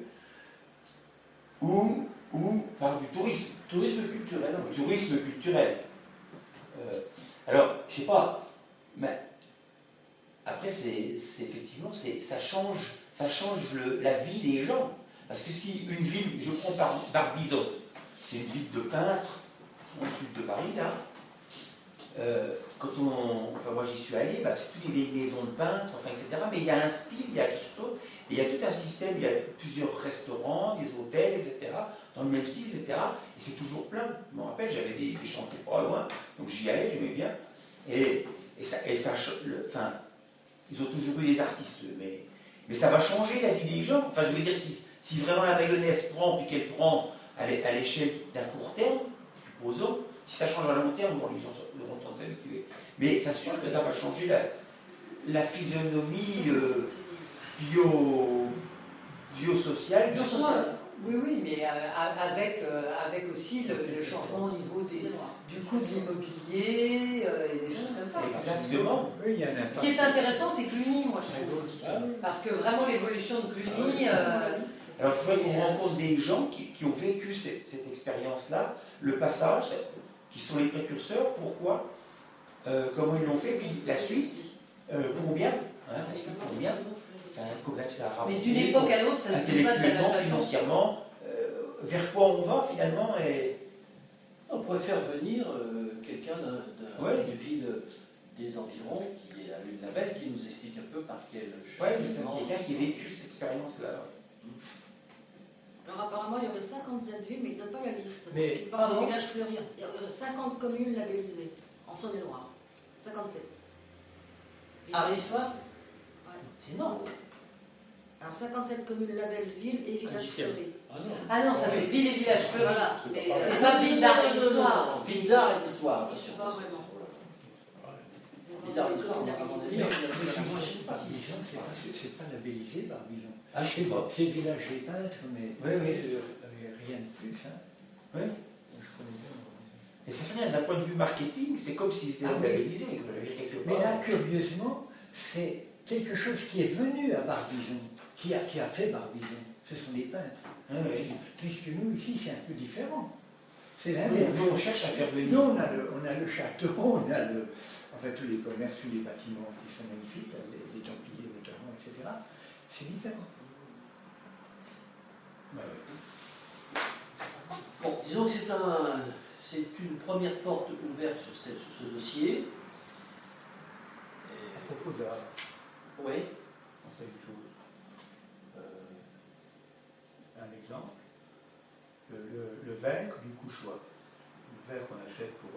ou par du tourisme. Tourisme culturel. Tourisme culturel. Alors, je sais pas, mais après, effectivement, ça change la vie des gens. Parce que si une ville, je prends Barbizon, c'est une ville de peintres, au sud de Paris, là. Moi j'y suis allé, c'est toutes les vieilles maisons de peintres, etc. Mais il y a un style, il y a quelque chose, et il y a tout un système, il y a plusieurs restaurants, des hôtels, etc. Dans le même style, etc. Et c'est toujours plein. Je me rappelle, j'avais des chantiers pas loin, donc j'y allais, j'aimais bien. Et ils ont toujours eu des artistes, mais ça va changer la vie des gens. Enfin, je veux dire, si vraiment la mayonnaise prend, puis qu'elle prend à l'échelle d'un court terme, supposons, si ça change à long terme, bon, les gens auront le temps de s'habituer. Mais c'est sûr que ça va changer la physionomie biosociale. Oui, mais avec aussi le changement au niveau du coût de l'immobilier et des choses comme ça. Exactement. Oui, il y a un impact. Ce qui est intéressant, c'est Cluny, moi je trouve. Parce que vraiment l'évolution de Cluny. Alors il faudrait qu'on rencontre des gens qui ont vécu cette expérience-là, le passage, qui sont les précurseurs. Pourquoi comment ils l'ont fait, puis la suite, combien, combien ça a rapporté. Mais d'une époque à l'autre, ça se fait pas de la même façon. Financièrement, vers quoi on va finalement On pourrait faire venir quelqu'un d'une ville des environs qui a eu le label, qui nous explique un peu par quel chemin. Quelqu'un qui a vécu cette expérience-là. Alors apparemment, il y aurait 57 villes, mais il ne donne pas la liste. Mais, parce qu'il parle de villages fleuris. Il y aurait 50 communes labellisées en Saône-et-Loire. 57. Ah, l'histoire Ouais. C'est énorme. Alors 57 communes label ville et villages fleuris. Ah non, ça c'est ville et village fleuris. Voilà. C'est pas ville d'art et d'histoire. Ville d'art et d'histoire. Je ne sais pas vraiment. Ville d'art et d'histoire, à mon avis, Barbizon, c'est pas labellisé Barbizon. Ah, je sais pas. C'est le village des peintres, mais rien de plus. Oui. Je connais bien. Et ça fait rien, d'un point de vue marketing, c'est comme si c'était labellisé. Mais là, curieusement, c'est quelque chose qui est venu à Barbizon, qui a fait Barbizon. Ce sont des peintres. Puisque nous, ici, c'est un peu différent. C'est l'inverse. Nous, on cherche à faire venir. Nous, on a le château, on a tous les commerces, tous les bâtiments qui sont magnifiques, les Templiers notamment, etc. C'est différent. Bon, disons que c'est une première porte ouverte sur ce dossier. À propos de l'art, Oui. on sait une chose. Un exemple, le verre du couchoir. Le verre qu'on achète pour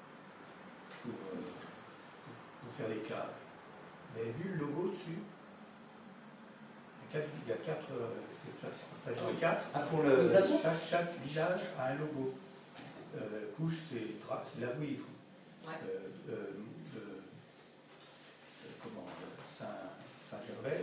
faire des caves. Vous avez vu le logo dessus? Il y a quatre, c'est partagé en quatre. Pour le Chaque village a un logo. Couche, c'est la Vouivre. Saint-Gervais,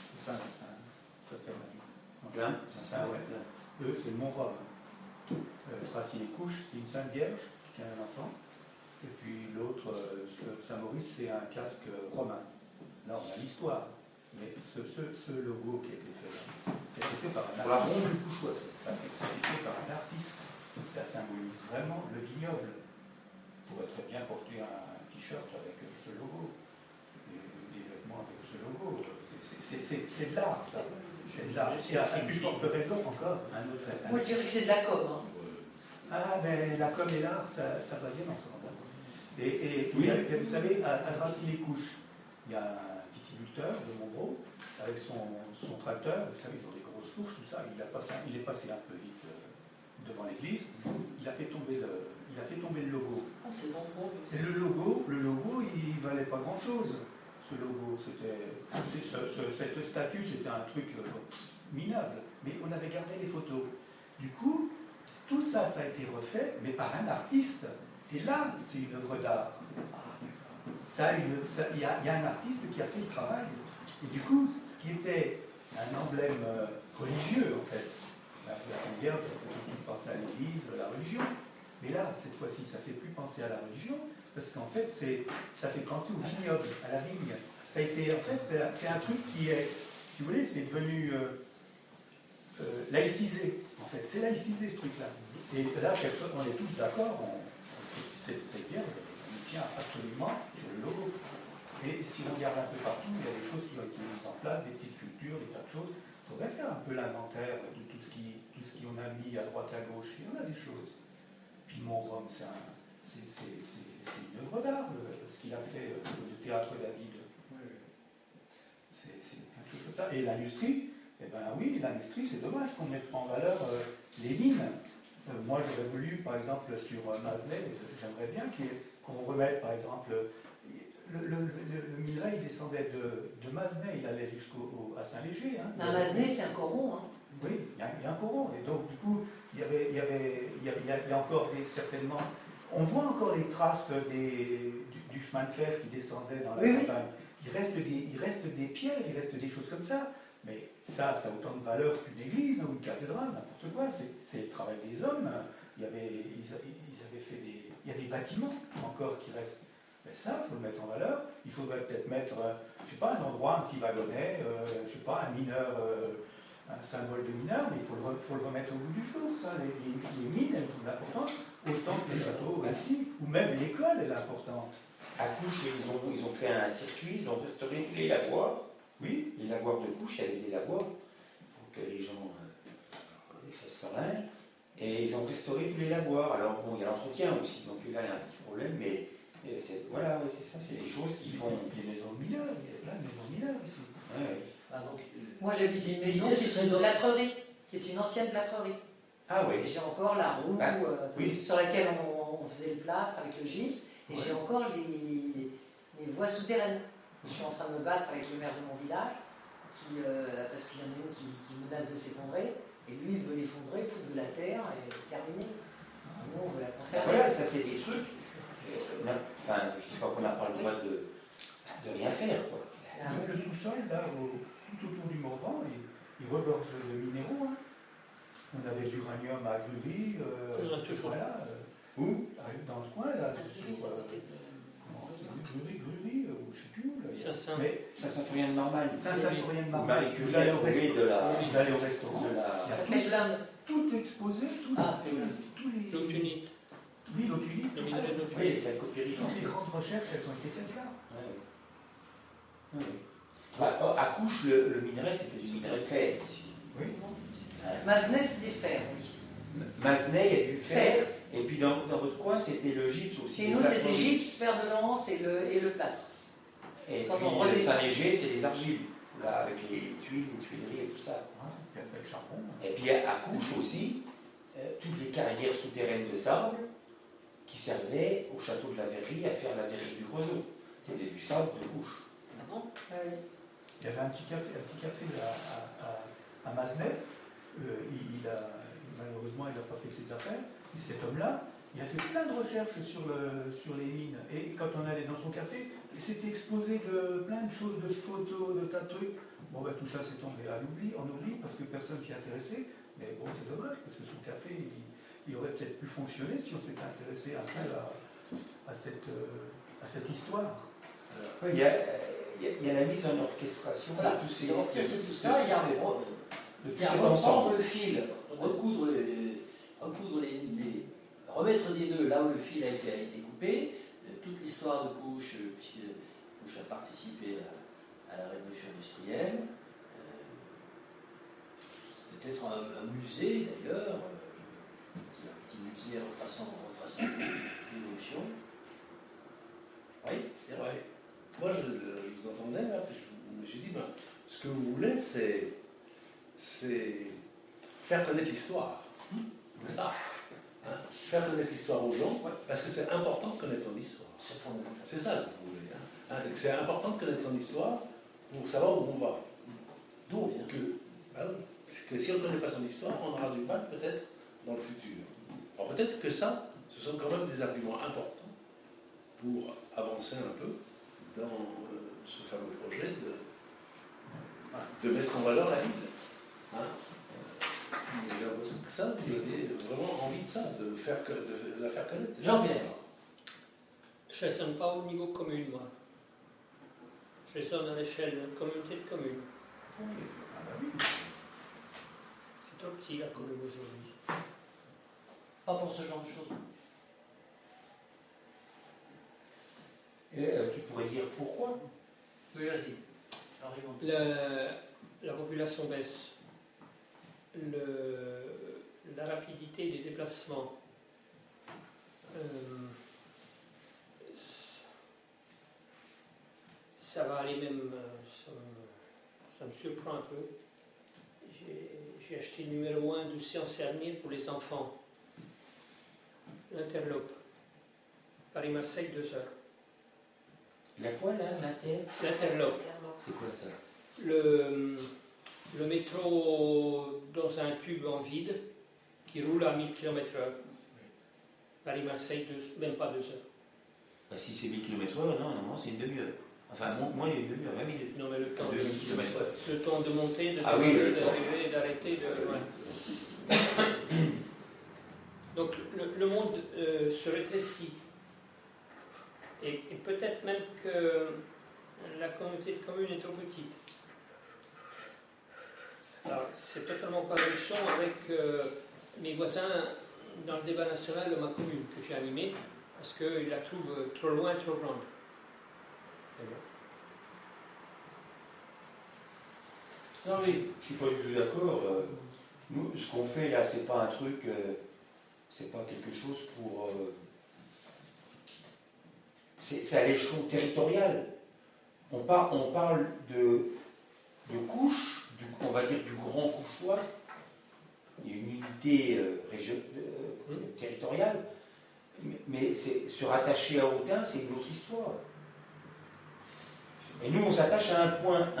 eux, c'est Mont-Rome. Tracy et Couche, c'est une Sainte Vierge qui a un enfant. Et puis l'autre, Saint-Maurice, c'est un casque romain. Là, on a l'histoire. Mais ce logo qui a été fait là, ça a été fait par un artiste. La ronde du couchoir. Ça a été fait par un artiste. Ça symbolise vraiment le vignoble. On pourrait très bien porter un t-shirt avec ce logo. Des vêtements avec ce logo. C'est de l'art, ça. C'est de l'art. Et à plus forte raison encore, un autre. Moi, je dirais que c'est de la com. Hein. Ah, mais la com et l'art, ça va bien ensemble. Et vous savez, à Dracy-les-Couches, il y a un viticulteur de Montbreau, avec son tracteur, vous savez, ils ont des grosses fourches, tout ça, il est passé un peu vite devant l'église, il a fait tomber le logo. Ah, c'est bon. Et le logo, il valait pas grand-chose, ce logo. Cette statue, c'était un truc minable, mais on avait gardé les photos. Du coup, tout ça, ça a été refait, mais par un artiste. Et là, c'est une œuvre d'art. Il y a un artiste qui a fait le travail. Et du coup, ce qui était un emblème religieux, en fait, la Sainte Vierge, ça fait tout penser à l'église, à la religion. Mais là, cette fois-ci, ça ne fait plus penser à la religion, parce qu'en fait, ça fait penser au vignoble, à la vigne. Ça a été, en fait, c'est un truc qui est, si vous voulez, c'est devenu laïcisé, en fait. C'est laïcisé, ce truc-là. Et là, on est tous d'accord, c'est bien, on tient absolument sur le logo. Et si on regarde un peu partout, il y a des choses qui ont été mises en place, des petites sculptures, des tas de choses. Il faudrait faire un peu l'inventaire de tout ce qu'on a mis à droite, à gauche. Il y en a des choses. Puis Montrome, c'est une œuvre d'art, ce qu'il a fait le théâtre David. C'est plein de choses comme ça. Et l'industrie, eh bien oui, l'industrie, c'est dommage qu'on mette en valeur les mines. Moi, j'aurais voulu, par exemple, sur Masnay, j'aimerais bien qu'on remette, par exemple, le minerai, il descendait de Masnay, il allait jusqu'à Saint-Léger. Hein. Masnay, c'est un coron. Hein. Oui, il y a un coron. Et donc, du coup, il y a encore certainement... On voit encore les traces du chemin de fer qui descendait dans la campagne. Il reste des pierres, il reste des choses comme ça. Mais ça a autant de valeur qu'une église ou une cathédrale, n'importe quoi. C'est le travail des hommes. Ils avaient fait des... Il y a des bâtiments encore qui restent. Mais ça, il faut le mettre en valeur. Il faudrait peut-être mettre, je sais pas, un endroit, un petit wagonnet, je sais pas, un mineur, un symbole de mineur, mais il faut le remettre au bout du jour, ça. Les mines, elles sont importantes, autant que les châteaux ici, ou même l'école, elle est importante. À Couche, ils ont fait un circuit, ils ont restauré tous les lavoirs. Oui. Les lavoirs de Couche, il y avait des lavoirs pour que les gens fassent leur linge. Et ils ont restauré tous les lavoirs. Alors, bon, il y a l'entretien aussi, donc là, il y a un petit problème, mais voilà, c'est ça, c'est des choses qui font. Il y a des maisons mineures, il y a plein de maisons mineures ici. Ouais. Ah, donc, moi, j'habite une maison qui est une plâtrerie, qui est une ancienne plâtrerie. Ah oui. J'ai encore la roue sur laquelle on faisait le plâtre avec le gypse, et j'ai encore les voies souterraines. Je suis en train de me battre avec le maire de mon village, parce qu'il y en a une qui menace de s'effondrer, et lui il veut l'effondrer, foutre de la terre et terminer. Nous on veut la conserver. Voilà, ça c'est des trucs. Enfin, je ne dis pas qu'on n'a pas le droit de rien faire, quoi. Le sous-sol, là, tout autour du Morvan, il regorge de minéraux. Hein. On avait de l'uranium à Gruvy, voilà. Où dans le coin, là. Gruvy, ou je ne sais plus où. Là. Mais Saint-Symphorien de Marmagne. Saint-Symphorien de Marmagne. Vous allez au restaurant. Mais je l'aime. Tout exposé, tous les... L'autunite. Oui, l'autunite. Le minerai de l'autunite. Oui, la copérie. Les grandes recherches, elles ont été faites là. Oui. À Couche, le minerai, c'était du minerai de fer. Oui. Masnay, c'était fer, oui. Masnay, il y a du fer. Et puis dans votre coin, c'était le gypse aussi. Et nous, c'était gypse, fer de lance et le plâtre. Et quand puis on redescend. Saint-Léger, c'est les argiles. Là, avec les tuileries et tout ça. Avec le charbon. Et puis à Couche aussi, toutes les carrières souterraines de sable qui servaient au château de la Verrerie à faire la verrerie du Creusot. C'était du sable de Couche. Ah bon? Oui. Il y avait un petit café à Masnay. Malheureusement, il n'a pas fait ses affaires. Mais cet homme-là, il a fait plein de recherches sur les mines. Et quand on allait dans son café, il s'était exposé de plein de choses, de photos, de tas de trucs. Bon, ben, tout ça s'est tombé on oublie, parce que personne s'y intéressait. Mais bon, c'est dommage, parce que son café, il aurait peut-être pu fonctionner si on s'était intéressé un peu à cette histoire. Il y a la mise en orchestration de tous ces... tout ça, il y a reprendre le fil, remettre des nœuds là où le fil a été coupé, toute l'histoire de Couche, puisque Couche a participé à la révolution industrielle, peut-être un musée d'ailleurs, un petit musée retraçant l'évolution. Oui, c'est vrai. Ouais. Moi, je vous entendais là, puis je me suis dit, ce que vous voulez, c'est faire connaître l'histoire. C'est ça. Hein, faire connaître l'histoire aux gens, parce que c'est important de connaître son histoire. C'est ça que vous voulez. Hein. C'est important de connaître son histoire pour savoir où on va. Donc, que si on ne connaît pas son histoire, on aura du mal peut-être dans le futur. Alors peut-être que ça, ce sont quand même des arguments importants pour avancer un peu dans ce fameux projet de mettre en valeur la ville. Hein. J'ai l'impression que ça, vous avez vraiment envie de ça, de la faire connaître. Jean-Pierre, Je ne raisonne pas au niveau commune, moi. Je raisonne à l'échelle de communauté de communes. Oui. Ah bah oui. C'est trop petit la commune aujourd'hui. Pas pour ce genre de choses. Tu pourrais dire pourquoi? Oui, vas-y. Argumente. La population baisse. La rapidité des déplacements. Ça va aller même, ça me surprend un peu. J'ai acheté le numéro 1 du Sciences et Avenir pour les enfants. L'Interlope. Paris-Marseille, 2 heures. La quoi là? L'Interlope. C'est quoi ça? Le métro dans un tube en vide qui roule à 1000 km/h. Paris-Marseille, même pas 2 heures. Bah, si c'est 1000 km/h, non, c'est une demi-heure. Enfin, moins d'une demi-heure, 20 minutes. Non, mais le temps, 2000 km/h. le temps de monter, de Ah oui, d'arriver, d'arrêter. Ouais. Donc le monde se rétrécit. Et peut-être même que la communauté de communes est trop petite. Alors, c'est totalement en contradiction avec mes voisins dans le débat national de ma commune que j'ai animé, parce qu'ils la trouvent trop loin, trop grande. Non, oui. Je suis pas du tout d'accord. Nous, ce qu'on fait là, c'est pas un truc, c'est pas quelque chose pour. C'est à l'échelon territorial. On parle de couches, on va dire du grand couchoir. Il y a une unité territoriale, mais se rattacher à Autun, c'est une autre histoire. Et nous, on s'attache à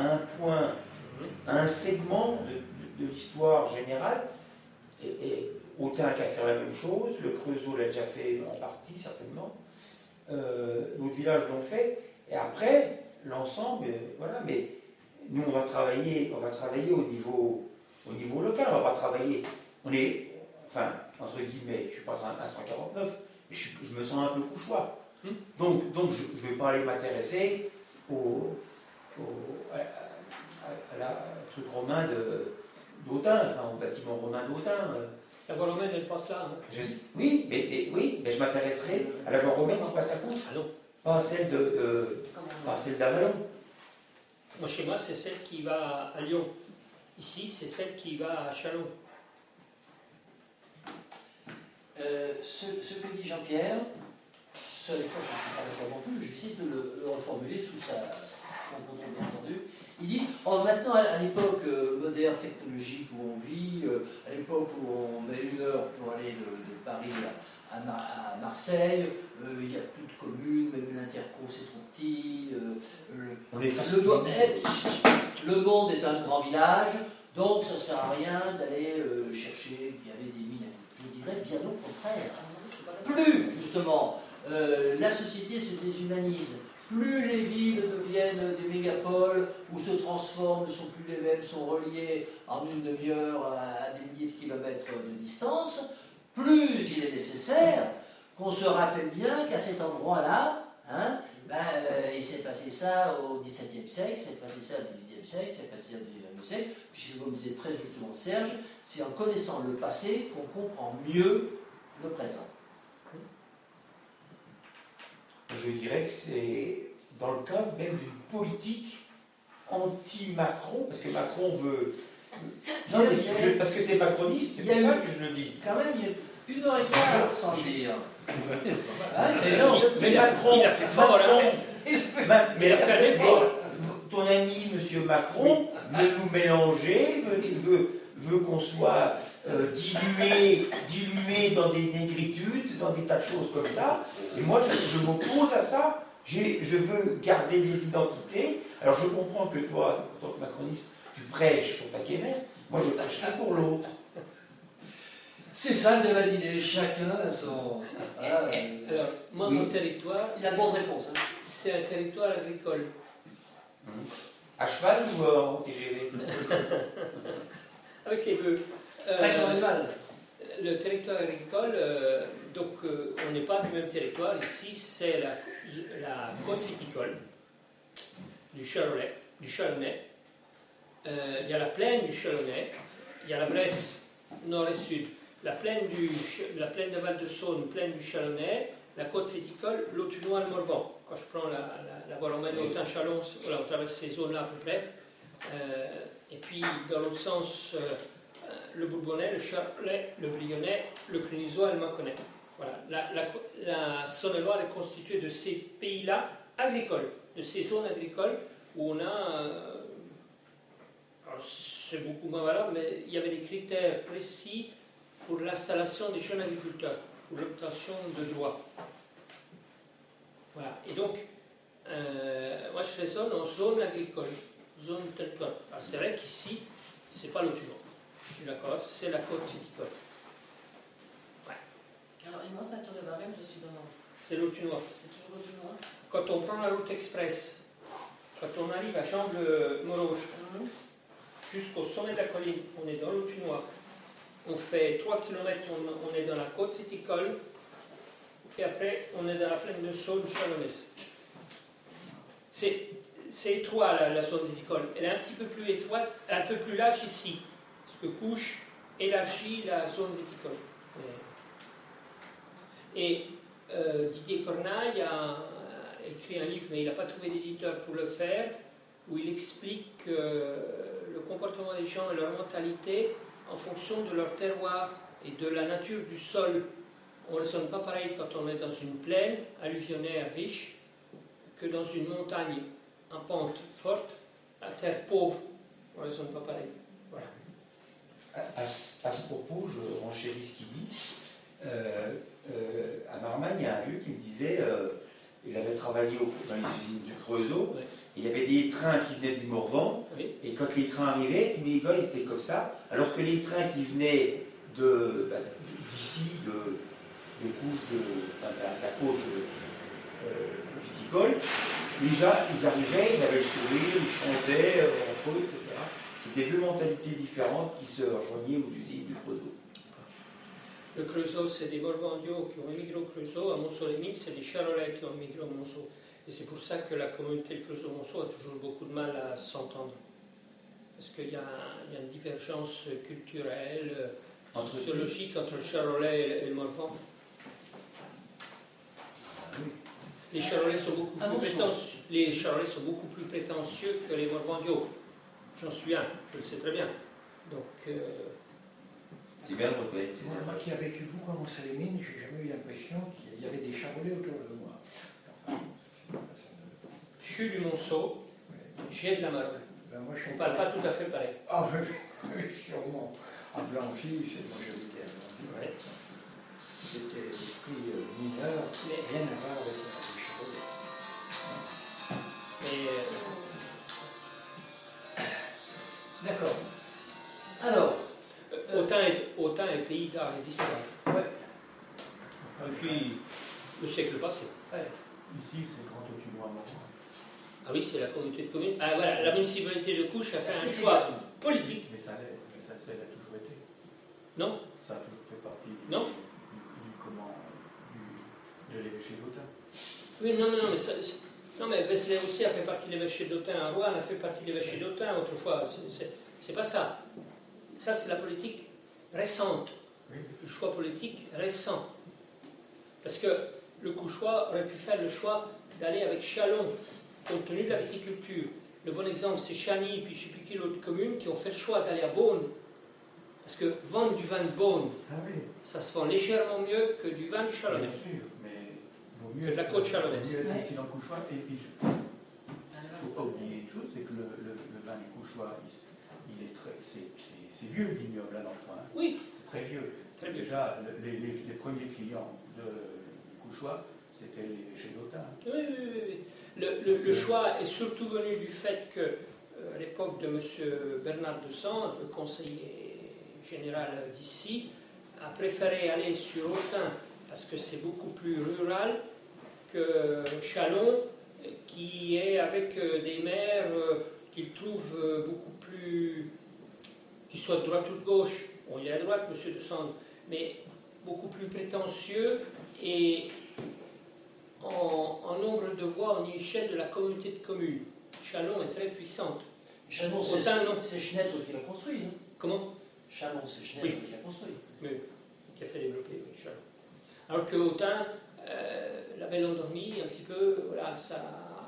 un segment de l'histoire générale. Et Autun a qu'à faire la même chose, le Creusot l'a déjà fait en partie, certainement. D'autres villages l'ont fait. Et après, l'ensemble, voilà. Mais nous, on va travailler au niveau local. On va pas travailler. On est, enfin, entre guillemets, je suis pas à 149, mais je me sens un peu couchoir. Donc je ne vais pas aller m'intéresser à la truc romain d'Autun, enfin, au bâtiment romain d'Autun. La voie romaine, elle passe là. Hein. Oui, mais je m'intéresserai à la voie romaine qui passe à Couche, Ah non. pas à celle d'Avalon. Moi, chez moi, c'est celle qui va à Lyon. Ici, c'est celle qui va à Châlons. Ce que dit Jean-Pierre, ce avec quoi je ne suis pas d'accord non plus, je vais essayer de le reformuler sous son contrôle, bien entendu. Il dit, maintenant, à l'époque moderne, technologique où on vit, à l'époque où on met 1 heure pour aller de Paris à Marseille, il n'y a plus de communes, même l'interco c'est trop petit, le monde est un grand village, donc ça ne sert à rien d'aller chercher qu'il y avait des mines. Je dirais bien au contraire. Plus, justement, la société se déshumanise, plus les villes deviennent des mégapoles, ou se transforment, ne sont plus les mêmes, sont reliées en une demi-heure à des milliers de kilomètres de distance, plus il est nécessaire qu'on se rappelle bien qu'à cet endroit-là, il s'est passé ça au XVIIe siècle, s'est passé ça au XVIIIe siècle, s'est passé ça au XIXe siècle, puisque comme disait très justement Serge, c'est en connaissant le passé qu'on comprend mieux le présent. Je dirais que c'est dans le cadre même d'une politique anti-Macron, parce que Macron veut... Non, parce que tu es macroniste, c'est pour ça que je le dis. Quand même, il y a 1h15 sans le dire. Mais Macron... Il a fait fort, là. Mais il a fait un effort. Ton ami, M. Macron, veut nous mélanger, veut qu'on soit dilué dans des négritudes, dans des tas de choses comme ça. Et moi, je m'oppose à ça. Je veux garder les identités. Alors, je comprends que toi, en tant que macroniste, tu prêches pour ta Kémère. Moi, je prêcherai pour l'autre. C'est ça le débat d'idées. Chacun a son... Voilà, alors, moi, mon territoire... Il a de bonnes réponses. C'est un territoire agricole. À cheval ou en TGV? Avec les bœufs. Traction animale. Le territoire agricole, donc on n'est pas du même territoire. Ici, c'est la côte viticole du Chalonnais. Il y a la plaine du Chalonnais, il y a la Bresse, nord et sud, la plaine de Val-de-Saône, plaine du Chalonnais, la côte viticole, l'Autunois, le Morvan. Quand je prends la voie romaine Autun-Chalon, voilà, on traverse ces zones-là à peu près. Et puis, dans l'autre sens, le Bourbonnais, le Charolais, le Brionnais, le Clunisois et le Mâconnais. Voilà. La Saône-et-Loire est constituée de ces pays-là agricoles, de ces zones agricoles où on a... c'est beaucoup moins valable, mais il y avait des critères précis pour l'installation des jeunes agriculteurs, pour l'obtention de droits. Voilà. Et donc, moi je raisonne en zone agricole, zone territoire. Alors c'est vrai qu'ici, c'est pas l'Autunois. Je suis d'accord, c'est la côte viticole. Ouais. Alors, et moi, ceinture de Varennes, je suis dans... C'est l'Autunois. C'est toujours l'Autunois. Quand on prend la route express, quand on arrive à Chambre-Moroche, jusqu'au sommet de la colline, on est dans l'Autunois. On fait 3 km, on est dans la côte viticole, et après, on est dans la plaine de Saône chalonnaise. C'est étroit, la zone viticole. Elle est un petit peu plus étroite, un peu plus large ici, parce que Couche élargit la zone viticole. Et Didier Cornaille a écrit un livre, mais il n'a pas trouvé d'éditeur pour le faire, où il explique le comportement des gens et leur mentalité en fonction de leur terroir et de la nature du sol. On ne raisonne pas pareil quand on est dans une plaine alluvionnaire riche que dans une montagne en pente forte, à terre pauvre. On ne raisonne pas pareil. Voilà. À ce propos, je renchéris ce qu'il dit. À Marmagne, il y a un vieux qui me disait, il avait travaillé dans les usines du Creusot, Oui. et il y avait des trains qui venaient du Morvan, Oui. et quand les trains arrivaient, tous les gars ils étaient comme ça, alors que les trains qui venaient d'ici, de couches de la côte viticole, déjà ils arrivaient, ils avaient le sourire, ils chantaient entre eux, etc. C'était deux mentalités différentes qui se rejoignaient aux usines du Creusot. Le Creusot, c'est des Morvandiaux qui ont émigré au Creusot. À Monceau-les-Mines, c'est des Charolais qui ont émigré au Monceau. Et c'est pour ça que la communauté de Creusot-Monceau a toujours beaucoup de mal à s'entendre. Parce qu'il y a une divergence culturelle, sociologique entre le Charolais et le Morvan. Les Charolais sont beaucoup plus prétentieux que les Morvandiaux. J'en suis un, je le sais très bien. Donc, c'est bien de reconnaître. Moi qui ai vécu beaucoup à Monceau-les-Mines, j'ai jamais eu l'impression qu'il y avait des Charolais autour de moi. je suis du Monceau, j'ai de la Marole. Ben moi, On ne parle pas tout à fait pareil. Ah oui, sûrement. À Blancy, c'est moi j'habitais à Blancy. Ouais. C'était l'esprit mineur, rien à voir avec les Charolais. D'accord. Alors, Autun est pays d'art et d'histoire. ouais. Depuis le siècle passé. Ici, c'est Grand Autunois Morvan. Ah oui, c'est la communauté de communes. Ah voilà, la municipalité de Couche a fait un Si, choix politique. Mais ça l'est, ça l'a toujours été. Non, Ça a toujours fait partie Non. de l'évêché d'Autun. oui, non, mais non, mais Wesley aussi a fait partie de l'évêché d'Autun. Rouen a fait partie de l'évêché d'Autun autrefois. C'est pas ça. Ça, c'est la politique récente. Oui. Le choix politique récent. Parce que le Couchois aurait pu faire le choix d'aller avec Chalon, compte tenu de la viticulture. Le bon exemple, c'est Chagny, puis je ne sais plus qui l'autre commune, qui ont fait le choix d'aller à Beaune. Parce que vendre du vin de Beaune, ça se vend légèrement mieux que du vin du Chalonnais. Bien sûr, mais vaut mieux Que de la côte chalonnaise. Vaut mieux être Ouais. ici dans le Couchois. Et puis, il ne faut pas oublier une chose, c'est que le vin du Couchois, c'est vieux le vignoble là dans le coin. Oui, C'est très vieux. très bien. Déjà, les premiers clients du Couchois, c'était l'évêché d'Autun. Oui. Le choix est surtout venu du fait que, à l'époque de M. Bernard de Sande, le conseiller général d'ici, a préféré aller sur Autun parce que c'est beaucoup plus rural que Chalon, qui est avec des maires qu'il trouve beaucoup plus... qui soient de droite ou de gauche. Bon, il est à droite, M. de Sande, mais beaucoup plus prétentieux et en nombre de voix en échelle de la communauté de communes. Châlons est très puissante. Châlons, c'est Schneider qui l'a construit. Hein. Comment? Châlons, c'est Schneider qui l'a construit. Oui, qui a fait développer Châlons. Alors que Autun, la Belle Endormie, un petit peu, voilà, ça.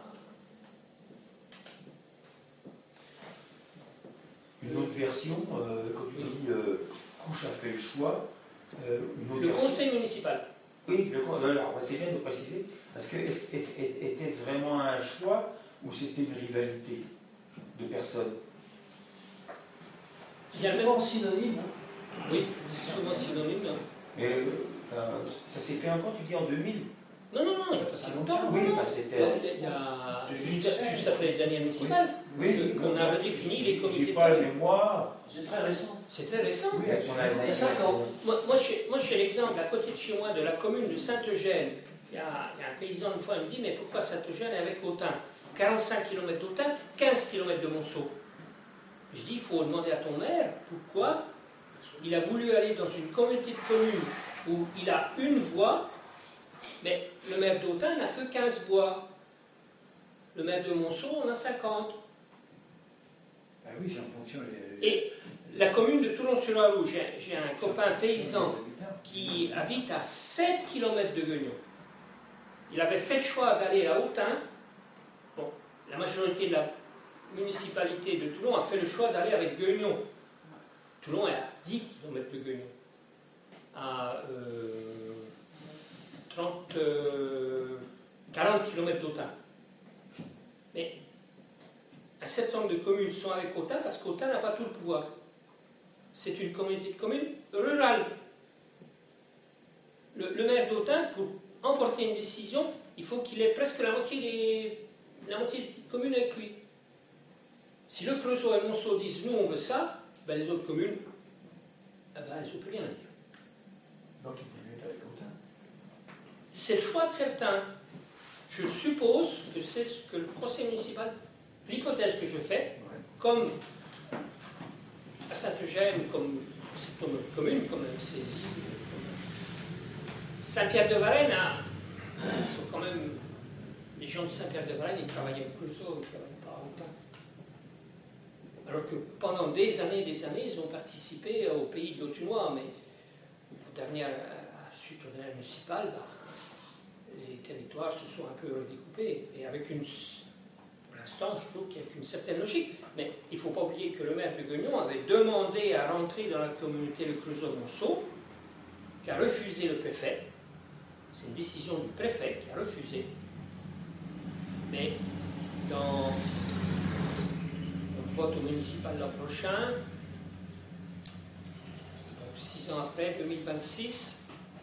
Une autre version, quand tu dis Couche a fait le choix, une autre le version. conseil municipal. Oui, alors c'est bien de préciser, parce que était-ce vraiment un choix ou c'était une rivalité de personnes? C'est souvent synonyme. Hein. Oui, c'est souvent synonyme. Hein. Mais ça s'est fait encore, tu dis, en 2000? Non, il n'y a pas si longtemps. Oui, c'était. Il y a juste après les dernières municipales, Oui, qu'on a redéfini les comités. J'ai pas la mémoire. C'est très récent. C'est très récent. Oui, Il y a 5 ans. Moi, j'ai l'exemple à côté de chez moi de la commune de Saint-Eugène. Il y a un paysan une fois, il me dit, mais pourquoi Saint-Eugène est avec Autun? 45 km d'Autun, 15 km de Monceau. Je dis, il faut demander à ton maire pourquoi il a voulu aller dans une communauté de communes où il a une voix, mais le maire d'Autun n'a que 15 voix. Le maire de Monceau en a 50. Ah oui, c'est en fonction Et la commune de Toulon-sur-la-Loup, j'ai un copain paysan qui habite à 7 km de Guignon. Il avait fait le choix d'aller à Autun. Bon, la majorité de la municipalité de Toulon a fait le choix d'aller avec Guignon. Toulon est à 10 km de Guignon. À 40 km d'Autun. Mais un certain nombre de communes sont avec Autun parce qu'Autun n'a pas tout le pouvoir. C'est une communauté de communes rurale. Le maire d'Autun, pour emporter une décision, il faut qu'il ait presque la moitié des petites communes avec lui. Si le Creusot et Monceau disent nous on veut ça, ben les autres communes, elles ne peuvent rien dire. Donc il faut mieux avec Autun. C'est le choix de certains. Je suppose que c'est ce que le conseil municipal, l'hypothèse que je fais, comme à Saint-Eugène, comme c'est une commune, comme Cézille, Saint-Pierre-de-Varennes, ils sont quand même, les gens de Saint-Pierre-de-Varennes, ils travaillaient au Creusot, ils ne travaillaient pas à Autun. Alors que pendant des années, ils ont participé au pays de l'Autunois, mais suite aux dernières municipales, les territoires se sont un peu redécoupés. Et avec pour l'instant, je trouve qu'il y a une certaine logique. Mais il ne faut pas oublier que le maire de Guignon avait demandé à rentrer dans la communauté le Creusot-Monceau, qui a refusé le préfet. C'est une décision du préfet qui a refusé. Mais dans le vote au municipal l'an prochain, 6 ans après, 2026,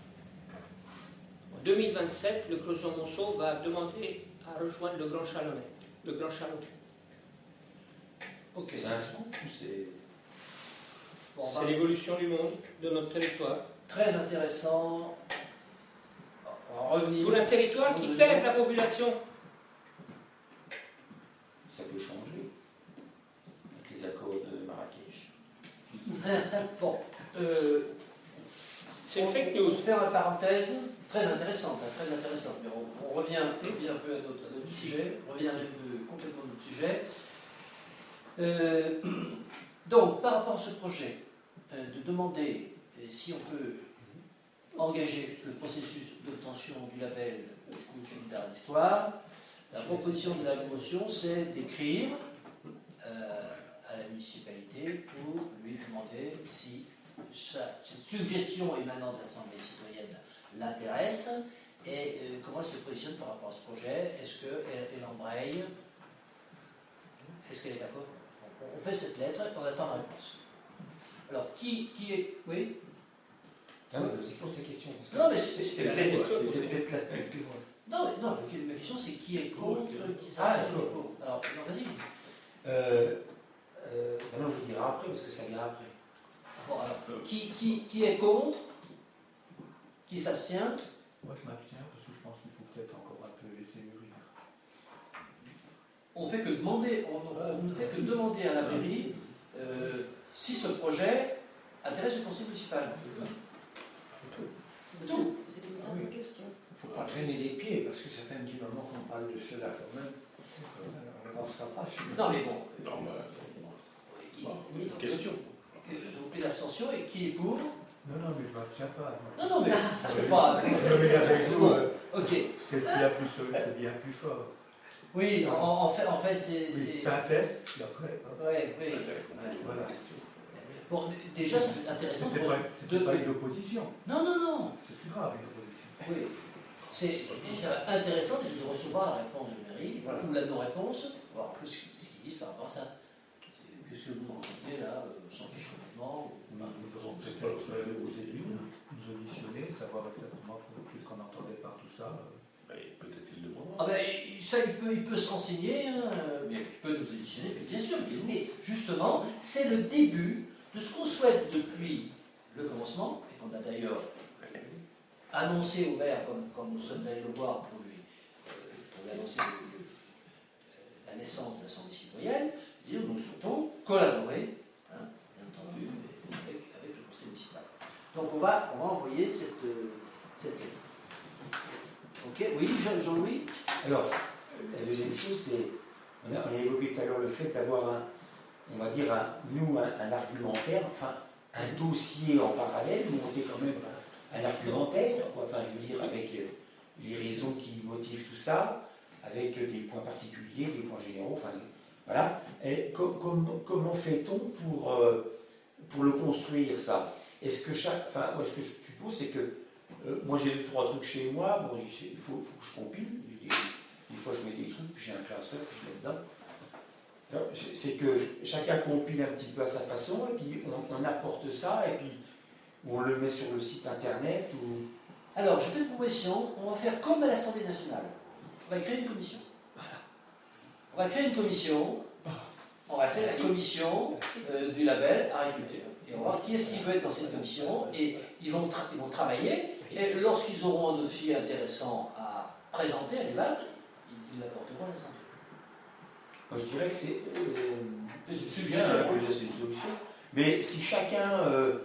en 2027, le Creusot-Monceau va demander à rejoindre le Grand Chalonnais, le Grand Chalon. Ok. C'est un scoop ou c'est. C'est l'évolution du monde, de notre territoire. Très intéressant. On va revenir. Pour un territoire qui perd la population. Ça peut changer avec les accords de Marrakech. Bon. C'est une fake news. Faire une parenthèse très intéressante, très intéressante. Mais on revient un peu à notre sujet. On revient complètement à notre sujet. Donc, par rapport à ce projet, de demander si on peut engager le processus d'obtention du label Couche d'art d'histoire, la proposition de la motion, c'est d'écrire à la municipalité pour lui demander si cette suggestion émanant de l'Assemblée citoyenne l'intéresse et comment elle se positionne par rapport à ce projet. Est-ce qu'elle embraye? Est-ce qu'elle est d'accord? On fait cette lettre et on attend la réponse. Alors, qui est... Oui? Non, mais je pose la question. Non, mais c'est peut-être la même que moi. Non, ma question c'est qui est contre, qui s'abstient, d'accord. pour. Alors, non, vas-y. Maintenant, je dirai après, parce que ça vient après. Bon, alors, qui est contre? Qui s'abstient? Moi, je m'abstiens parce que je pense qu'il faut peut-être encore un peu laisser mûrir. On ne fait que demander à la mairie si ce projet intéresse le conseil municipal. tout. C'est une simple question. Il ne faut pas traîner les pieds, parce que ça fait un petit moment qu'on parle de cela quand même. On n'avancera pas sur... Non, mais bon. Non, mais. Donc, Question. donc les abstentions, et qui est pour? Non, non, mais je ne m'abstiens pas. Non, non, mais c'est pas. Mais avec nous, Ok. c'est bien plus fort. Oui, en fait, c'est. Oui, c'est un test, puis après. Ouais, oui. Voilà. Bon, déjà, c'est intéressant. C'était pas une opposition. Non, non, non. C'est plus grave, une opposition. Oui. C'est déjà intéressant déjà de recevoir la réponse de mairie, Voilà. ou la non-réponse, voir un peu ce qu'ils disent par rapport à ça. Qu'est-ce que vous me racontez là, s'en fiche complètement. C'est pas aux élus, nous auditionner, savoir exactement qu'est-ce qu'on entendait par tout ça. Peut-être il le demandera. Ah ben, ça, il peut se renseigner, hein, il peut nous auditionner, mais bien sûr, mais justement, c'est le début de ce qu'on souhaite depuis le commencement, et qu'on a d'ailleurs annoncé au maire, comme nous sommes allés le voir pour lui annoncer la naissance de l'Assemblée citoyenne, dire nous souhaitons collaborer, hein, bien entendu, avec le conseil municipal. Donc on va envoyer cette lettre. Ok, oui, Jean-Louis? Alors, la deuxième chose, c'est, on a évoqué tout à l'heure le fait d'avoir on va dire, un argumentaire, enfin, un dossier en parallèle, monter quand même un argumentaire, quoi. Enfin, je veux dire, avec les raisons qui motivent tout ça, avec des points particuliers, des points généraux, enfin, voilà. Et comment fait-on pour le construire, ça? Est-ce que enfin, moi, ce que je suppose, c'est que moi, j'ai 2-3 trucs chez moi, bon, il faut que je compile. Des fois, je mets des trucs, puis j'ai un classeur, puis je mets dedans. C'est que chacun compile un petit peu à sa façon, et puis on apporte ça, et puis on le met sur le site internet. Ou... Alors, je fais une proposition, on va faire comme à l'Assemblée nationale. On va créer une commission. On va créer une commission, on va créer la commission du label agriculture. Et on va voir qui est-ce qui veut être dans cette commission, et ils vont travailler, et lorsqu'ils auront un dossier intéressant à présenter, à débattre, ils l'apporteront à l'Assemblée. Moi, je dirais que c'est une suggestion. C'est une solution. Mais si chacun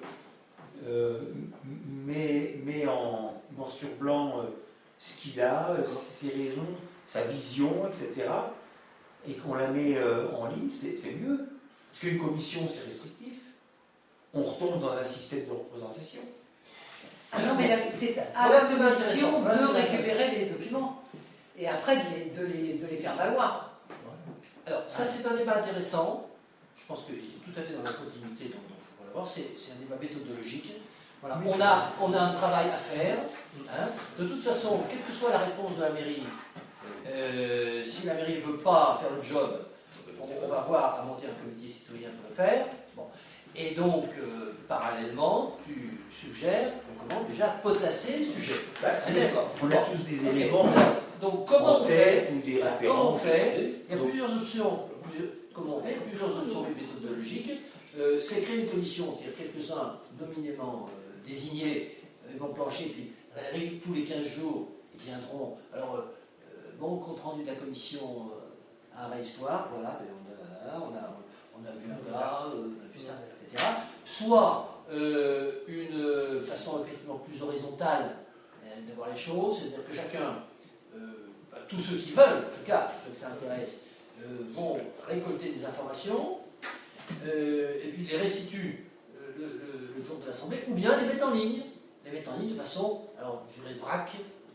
met en noir sur blanc ce qu'il a, ses raisons, sa vision, etc., et qu'on la met en ligne, c'est mieux. Parce qu'une commission, c'est restrictif. On retombe dans un système de représentation. Ah non, mais c'est à la commission de récupérer les documents et après de les faire valoir. Alors, ça, c'est un débat intéressant. Je pense qu'il est tout à fait dans la continuité dont on va le voir. C'est un débat méthodologique. Voilà. On a un travail à faire. Hein. De toute façon, quelle que soit la réponse de la mairie, si la mairie ne veut pas faire le job, on va voir à monter un comité citoyen pour le faire. Bon. Et donc, parallèlement, tu suggères qu'on commence déjà à potasser le sujet. On a tous des éléments donc, comment on fait ou des références. Comment on fait? Il y a plusieurs options. Comment on fait? Plusieurs options méthodologiques. C'est créer une commission, quelques-uns nominément désignés, ils vont plancher, puis tous les 15 jours, ils viendront. Alors, bon, compte rendu de la commission à la histoire, voilà, on a vu un gars, on a vu ça, etc. Soit une façon effectivement plus horizontale de voir les choses, c'est-à-dire que chacun, tous ceux qui veulent, en tout cas, ceux que ça intéresse, vont récolter des informations, et puis les restituent le jour de l'Assemblée, ou bien les mettre en ligne de façon, alors je dirais vrac,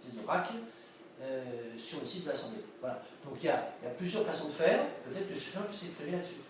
sur le site de l'Assemblée. Voilà. Donc il y a plusieurs façons de faire, peut-être que chacun peut s'exprimer là-dessus.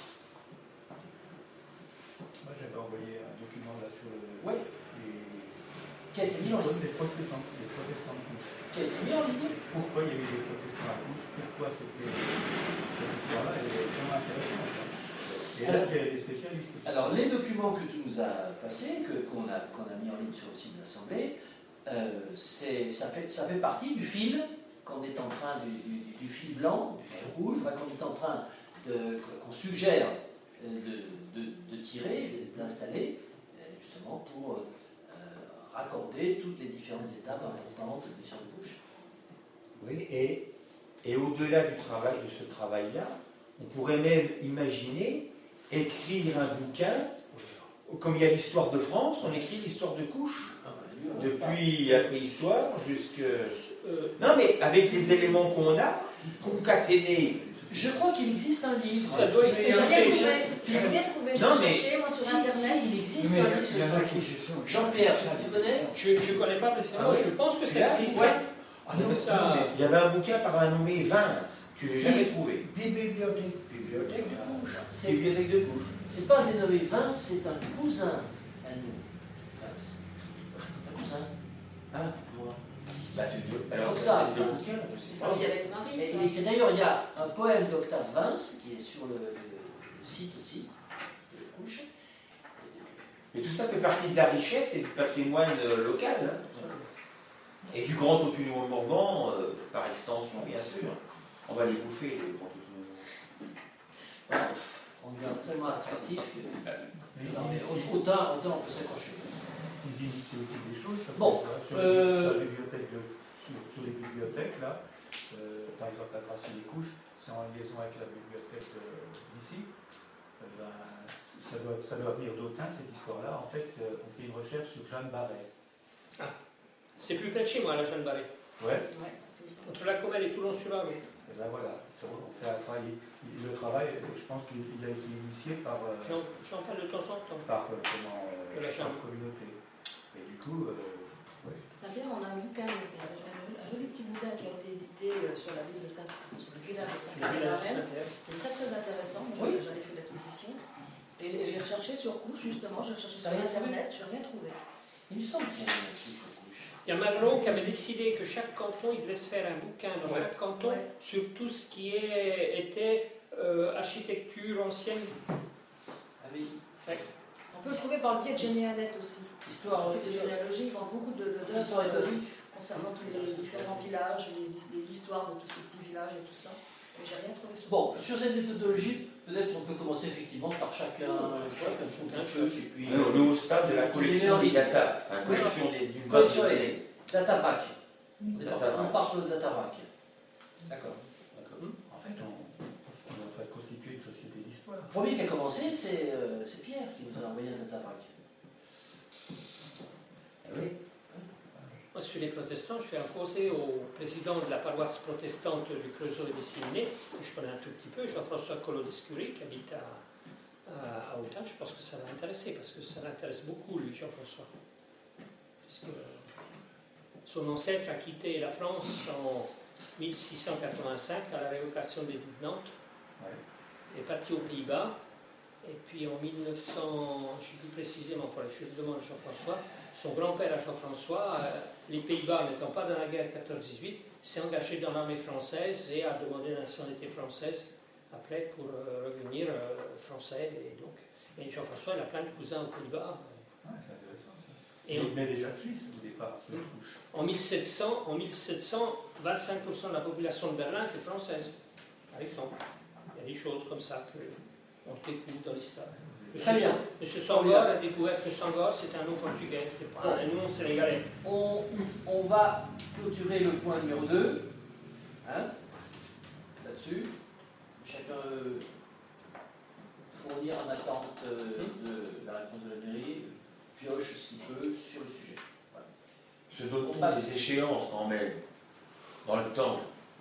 Moi j'avais envoyé un document là sur oui. Qui a été mis en ligne. Les protestants de couche. Qui a été mis en ligne. Pourquoi il y avait des protestants à couche? Pourquoi cette histoire-là elle est vraiment intéressante? Et là, il y a des spécialistes. Alors, les documents que tu nous as passés, qu'on a mis en ligne sur le site de l'Assemblée, ça fait partie du fil qu'on est en train, du fil blanc, du fil rouge, qu'on est en train qu'on suggère de tirer, d'installer, justement pour raccorder toutes les différentes étapes importantes de sur de bouche. Oui, et au-delà de ce travail-là, on pourrait même imaginer écrire un bouquin, comme il y a l'histoire de France, on écrit l'histoire de couche. depuis la préhistoire jusque... Non, mais avec les éléments qu'on a, concaténés. Je crois qu'il existe un livre. Ça doit J'ai exister. rien trouvé, j'ai Non, mais- cherché moi sur Si, internet. il existe Mais un il y livre. en a qui se sont. Jean-Pierre, tu connais? Je ne connais pas précisément, Ah ouais. je pense que ça Là, existe. ouais. Ah non, Ça- Il y avait un bouquin par un nommé Vince, que j'ai jamais trouvé. Bibliothèque de couche. C'est une bibliothèque de couche. C'est pas un dénommé Vince, c'est un cousin à nous. Vince. Un cousin. Ah, Moi. bah tu dois... Alors, Octave, le Vince. bouquin, je sais C'est pas. famille avec Marie, Et ça. il écrit- D'ailleurs, il y a un poème d'Octave Vince qui est sur le site aussi, de couche. Mais tout ça fait partie de la richesse et du patrimoine local. Hein. Et du Grand Autunno Morvan, par extension, bien sûr. On va les bouffer, les Grand Autunno Morvan. Voilà. On est tellement attractif que. Non, mais autant on peut s'accrocher. Ils initient aussi des choses. Parce Bon, que, sur les bibliothèques, là, par exemple la trace des couches, c'est en liaison avec la bibliothèque d'ici. Ça doit venir d'Autun, cette histoire-là. En fait, on fait une recherche sur Jeanne Barret. C'est plus près de chez moi, la Jeanne Barré. Ouais. Ouais, ça, c'est ça. Entre la Comelle et Toulon-sur-Avre. Et là, voilà. On fait un travail. Le travail, je pense qu'il a été initié par J'en parle de temps en temps. la la chambre. communauté. Et du coup, Saint-Pierre, on a un bouquin, un joli petit bouquin qui a été édité sur la ville de Saint-Pierre, sur le village de Le village de Saint-Pierre. Saint-Pierre. C'est très très intéressant. Moi, Oui. j'en ai fait l'acquisition. Et j'ai recherché sur couche, justement, j'ai recherché sur T'as rien trouvé? internet, j'ai rien trouvé. Il me semble qu'il y a un article sur couche. Il y a Malraux qui avait décidé que chaque canton, il devait se faire un bouquin dans Ouais. chaque canton Ouais. sur tout ce qui était architecture ancienne. Ah oui, On peut le trouver par le biais de Généanet aussi. histoire, C'est des généalogies, ils font beaucoup histoire d'œuvres économique. concernant tous les différents villages, les histoires de tous ces petits villages et tout ça. Mais j'ai rien trouvé sur Bon, sur cette méthodologie, peut-être on peut commencer effectivement par chacun son peu, et puis. Nous, au stade de la collection des data, enfin, collection d'une base de données. Datapack. Datapack. On part sur le Datapack. D'accord. en fait, on est en train de constituer une société d'histoire. Le premier qui a commencé, c'est Pierre qui nous a envoyé un Datapack. Ah oui. Moi, sur les protestants, je fais un procès au président de la paroisse protestante du Creusot et des Cylindrées, que je connais un tout petit peu, Jean-François Collot-Descurie, qui habite à Autun. Je pense que ça va l'intéresser, parce que ça l'intéresse beaucoup, lui, Jean-François. Puisque son ancêtre a quitté la France en 1685, à la révocation des Ducs de Nantes. Il est parti aux Pays-Bas. Et puis en 1900, je ne sais plus précisément, je le demande à Jean-François, son grand-père à Jean-François, les Pays-Bas n'étant pas dans la guerre 14-18, s'est engagé dans l'armée française et a demandé la nationalité française après pour revenir français. Et donc, et Jean-François, il a plein de cousins aux Pays-Bas. Ouais, c'est intéressant ça. Et Il venait déjà de Suisse au départ, sur les couches. en 1700, 25% de la population de Berlin était française, par exemple. Il y a des choses comme ça qu'on découvre dans l'histoire. Très bien. Monsieur Sangor a découvert que Sangor c'était un nom portugais, c'était pas un nom sénégalais. On va clôturer le point numéro 2. Hein, là-dessus. Chacun fournir en attente de la réponse de la mairie, pioche ce qu'il peut sur le sujet. Voilà. Se donne On passe. des échéances quand même, dans le temps.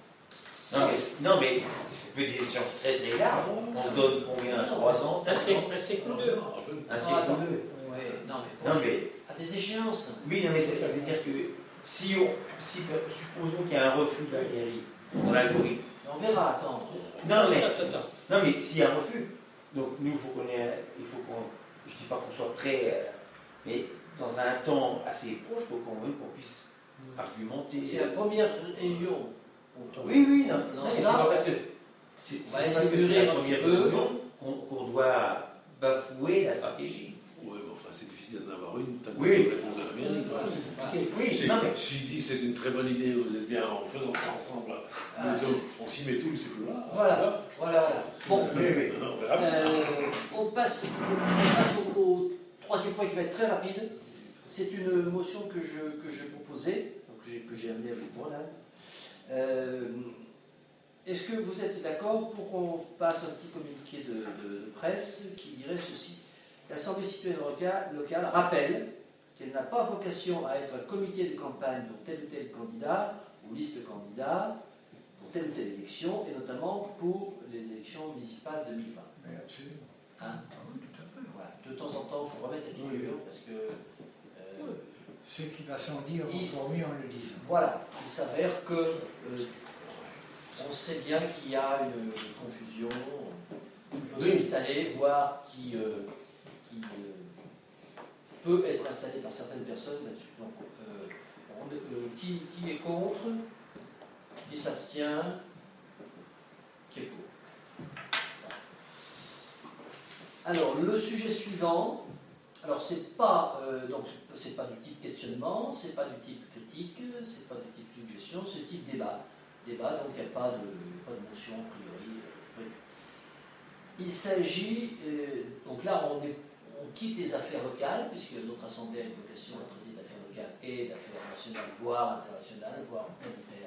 Non mais ça fait des échéances très très larges. On se donne combien? 3 ans, 5 ans? Un siècle ou deux. Un siècle attends. ou deux. Ouais, non, Non mais, à des échéances. oui, non mais ça veut dire que supposons qu'il y a un refus de la mairie dans l'algorithme. On verra, attends. Non mais s'il y a un refus, donc nous il faut qu'on je dis pas qu'on soit prêt, mais dans un temps assez proche, il faut quand même qu'on puisse argumenter. C'est la première réunion. Oui, non. Non, Mais ça, c'est pas parce que c'est on va parce que essayer de c'est la durer un première petit peu. réunion qu'on doit bafouer la stratégie. Oui, mais enfin, c'est difficile d'en avoir une tant que Oui. la réponse de la mairie. Oui, non mais S'il dit c'est une très bonne idée, vous êtes bien en faisant ça ensemble, on s'y met tous, c'est plus là. Voilà. Bon, oui. On verra bien. on passe au troisième point qui va être très rapide. C'est une motion que je proposais, donc que j'ai amenée avec moi là. Est-ce que vous êtes d'accord pour qu'on passe un petit communiqué de presse qui dirait ceci? L'Assemblée citoyenne locale rappelle qu'elle n'a pas vocation à être un comité de campagne pour tel ou tel candidat ou liste de candidats pour telle ou telle élection, et notamment pour les élections municipales 2020. Mais absolument. Hein? Oui, tout à fait. Voilà. De temps en temps, il faut remettre la figure parce que. Ce qui va sans dire il- encore mieux en le disant. Voilà, il s'avère que on sait bien qu'il y a une confusion, qui peut s'installer, voire qui peut être installée par certaines personnes là-dessus. Donc, qui est contre, qui s'abstient, qui est pour. Alors, le sujet suivant, alors c'est pas du type questionnement, c'est pas du type critique, c'est pas du type suggestion, c'est type débat. Débat, donc il n'y a pas de motion a priori prévue. Il s'agit, donc là on quitte les affaires locales, puisque notre assemblée a une vocation à traiter d'affaires locales et d'affaires nationales, voire internationales, voire planétaires.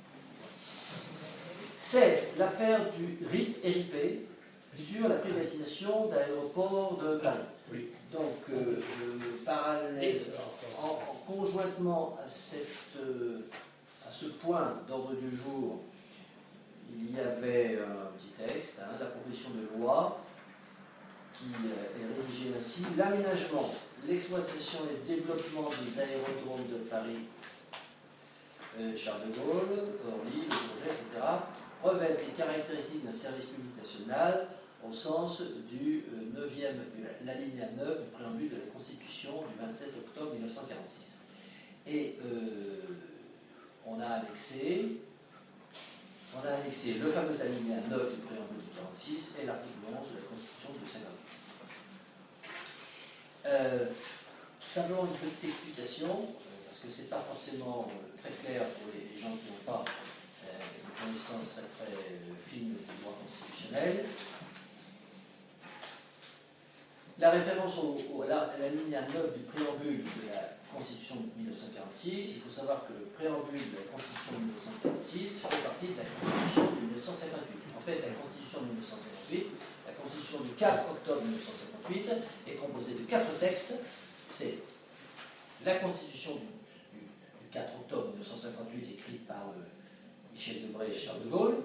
C'est l'affaire du RIP sur la privatisation d'aéroports de Paris. Oui. Donc, parallèle, conjointement à ce point d'ordre du jour, il y avait un petit texte, la proposition de loi, qui est rédigée ainsi: l'aménagement, l'exploitation et le développement des aérodromes de Paris, Charles de Gaulle, Orly, Le Bourget, etc., revêtent les caractéristiques d'un service public national au sens du 9e, l'alinéa 9 du préambule de la Constitution du 27 octobre 1946. Et on a annexé le fameux alinéa 9 du préambule de 46 et l'article 11 de la Constitution de 58. Simplement une petite explication, parce que c'est pas forcément très clair pour les gens qui n'ont pas une connaissance très fine du droit constitutionnel. La référence à l'alinéa 9 du préambule de la Constitution de 1946, il faut savoir que le préambule de la Constitution de 1946 fait partie de la Constitution de 1958. En fait, la Constitution de 1958, la Constitution du 4 octobre 1958, est composée de 4 textes. C'est la Constitution du 4 octobre 1958, écrite par Michel Debré et Charles de Gaulle,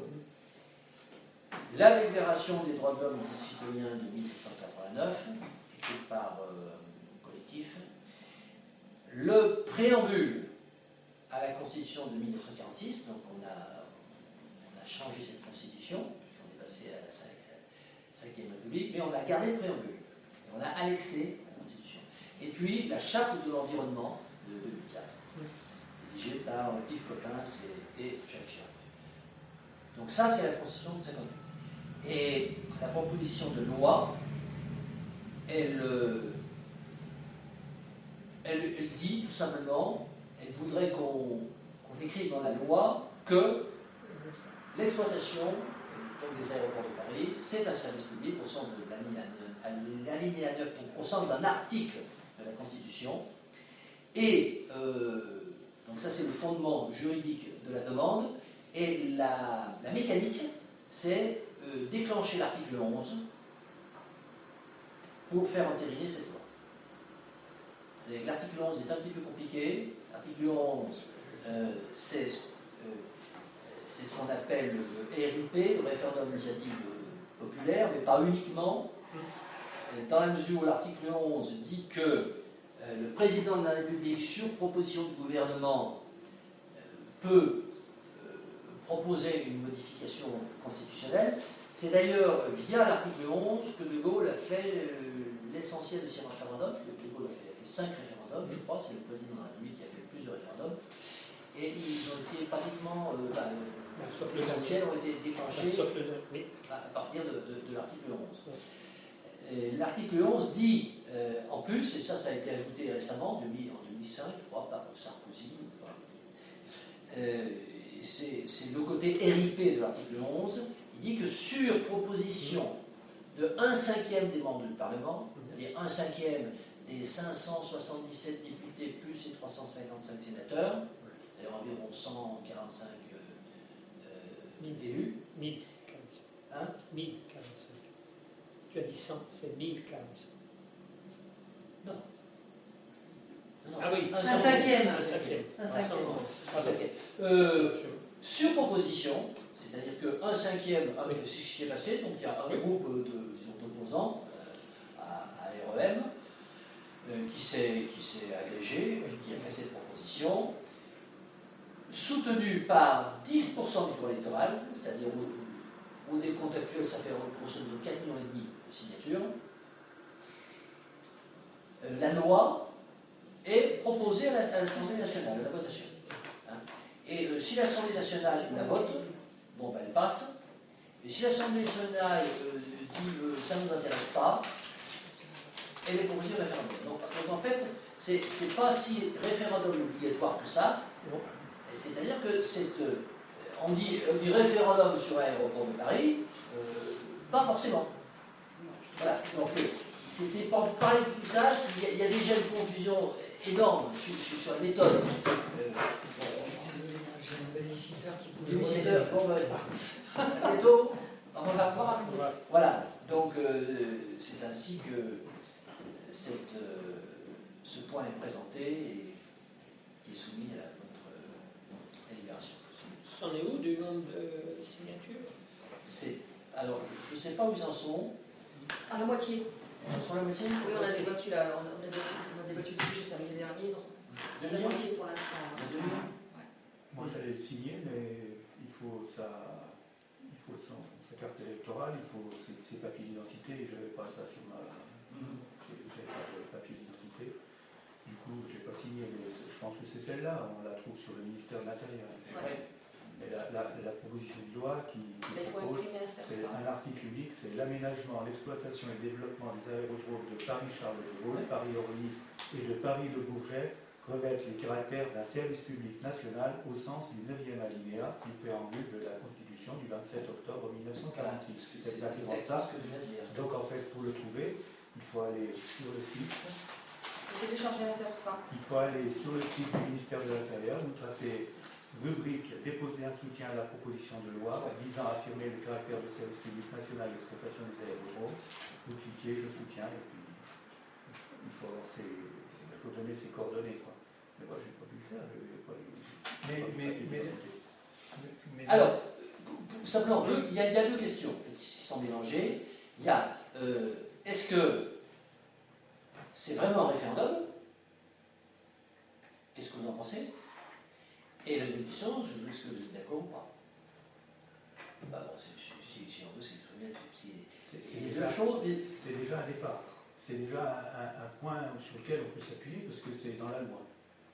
la Déclaration des droits de l'homme et des citoyens de 1789, écrite par un collectif, le préambule à la Constitution de 1946, donc on a changé cette Constitution, puisqu'on est passé à la 5e République, mais on a gardé le préambule, et on a annexé la Constitution. Et puis la Charte de l'environnement de 2004, rédigée par Yves Coppens et Jacques Chirac. Donc ça, c'est la Constitution de 58. Et la proposition de loi, elle dit tout simplement, elle voudrait qu'on écrive dans la loi que l'exploitation des aéroports de Paris, c'est un service public au sens de l'alinéa 9, au sens d'un article de la Constitution. Et donc ça, c'est le fondement juridique de la demande. Et la mécanique, c'est déclencher l'article 11 pour faire entériner cette loi. L'article 11 est un petit peu compliqué. L'article 11, c'est ce qu'on appelle le RIP, le référendum d'initiative populaire, mais pas uniquement, dans la mesure où l'article 11 dit que le président de la République, sur proposition du gouvernement, peut proposer une modification constitutionnelle. C'est d'ailleurs via l'article 11 que De Gaulle a fait l'essentiel de ses référendums. De Gaulle a fait 5 référendums, je crois, c'est le président de la République qui a fait le plus de référendums. Et ils ont été pratiquement, l'essentiel ont été déclenchés à partir de l'article 11. L'article 11 dit, en plus, et ça a été ajouté récemment, en 2005, je crois, par Sarkozy, c'est le côté RIP de l'article 11, il dit que sur proposition de 1/5 des membres du Parlement, c'est-à-dire 1/5 des 577 députés plus les 355 sénateurs, c'est-à-dire environ 145 élus. 1045. Hein 1045. Tu as dit 100, c'est 1045. Non. Ah oui, Un cinquième. Un cinquième. Un cinquième. Un cinquième. Sur proposition, c'est-à-dire qu'un cinquième avec le fichier passé, donc il y a un groupe d'opposants à REM qui s'est agrégé, qui a fait cette proposition, soutenu par 10% du corps électoral, c'est-à-dire au décompte actuel, ça fait grosso modo 4,5 millions de signatures. La loi est proposée à l'Assemblée nationale, à la votation. Et si l'Assemblée nationale la vote, bon, ben, elle passe. Et si l'Assemblée nationale dit ça ne nous intéresse pas, elle est proposée au référendum. Donc en fait, c'est pas si référendum obligatoire que ça. C'est-à-dire que on dit référendum sur l'aéroport de Paris, pas forcément. Voilà. Donc c'est pour parler de tout ça, il y a déjà une confusion énorme sur la méthode. J'ai un babysitter qui Le babysitter, bon, à bientôt. On va voir. Voilà. Donc c'est ainsi que ce point est présenté et qui est soumis à notre délibération. C'en est où du nombre de signatures? Alors, je ne sais pas où ils en sont. À la moitié. Ils en sont à la moitié? Oui, on a débattu là, on a débattu le sujet samedi dernier, ils en sont à la moitié pour l'instant. Moi j'allais le signer, mais il faut sa carte électorale, il faut ses papiers d'identité, et je n'avais pas ça sur ma... J'avais pas de papier d'identité. Du coup, je n'ai pas signé, mais je pense que c'est celle-là, on la trouve sur le ministère de l'Intérieur. Ouais. Mais la proposition de loi qui Mais il faut propose, imprimer un c'est certain. un article unique, c'est l'aménagement, l'exploitation et le développement des aérodromes de Paris-Charles de Gaulle, Paris-Orly et de Paris-Le Bourget revêtent les caractères d'un service public national au sens du 9e alinéa du préambule de la Constitution du 27 octobre 1946. C'est exactement ça. Donc en fait, pour le trouver, il faut aller sur le site. Il faut télécharger un CERFA. Il faut aller sur le site du ministère de l'Intérieur, nous taper rubrique déposer un soutien à la proposition de loi visant à affirmer le caractère de service public national d'exploitation des aérodromes. Vous cliquez, je soutiens, et puis il faut donner ses coordonnées. Quoi. Mais moi, je n'ai pas pu le faire. Alors, simplement, il y a deux questions qui sont mélangées. Il y a, est-ce que c'est vraiment un référendum? Qu'est-ce que vous en pensez? Et la deuxième question, est-ce que vous êtes d'accord ou pas? Bah bon, si on veut, c'est très bien. C'est deux choses. C'est déjà un départ. C'est déjà un point sur lequel on peut s'appuyer parce que c'est dans la loi.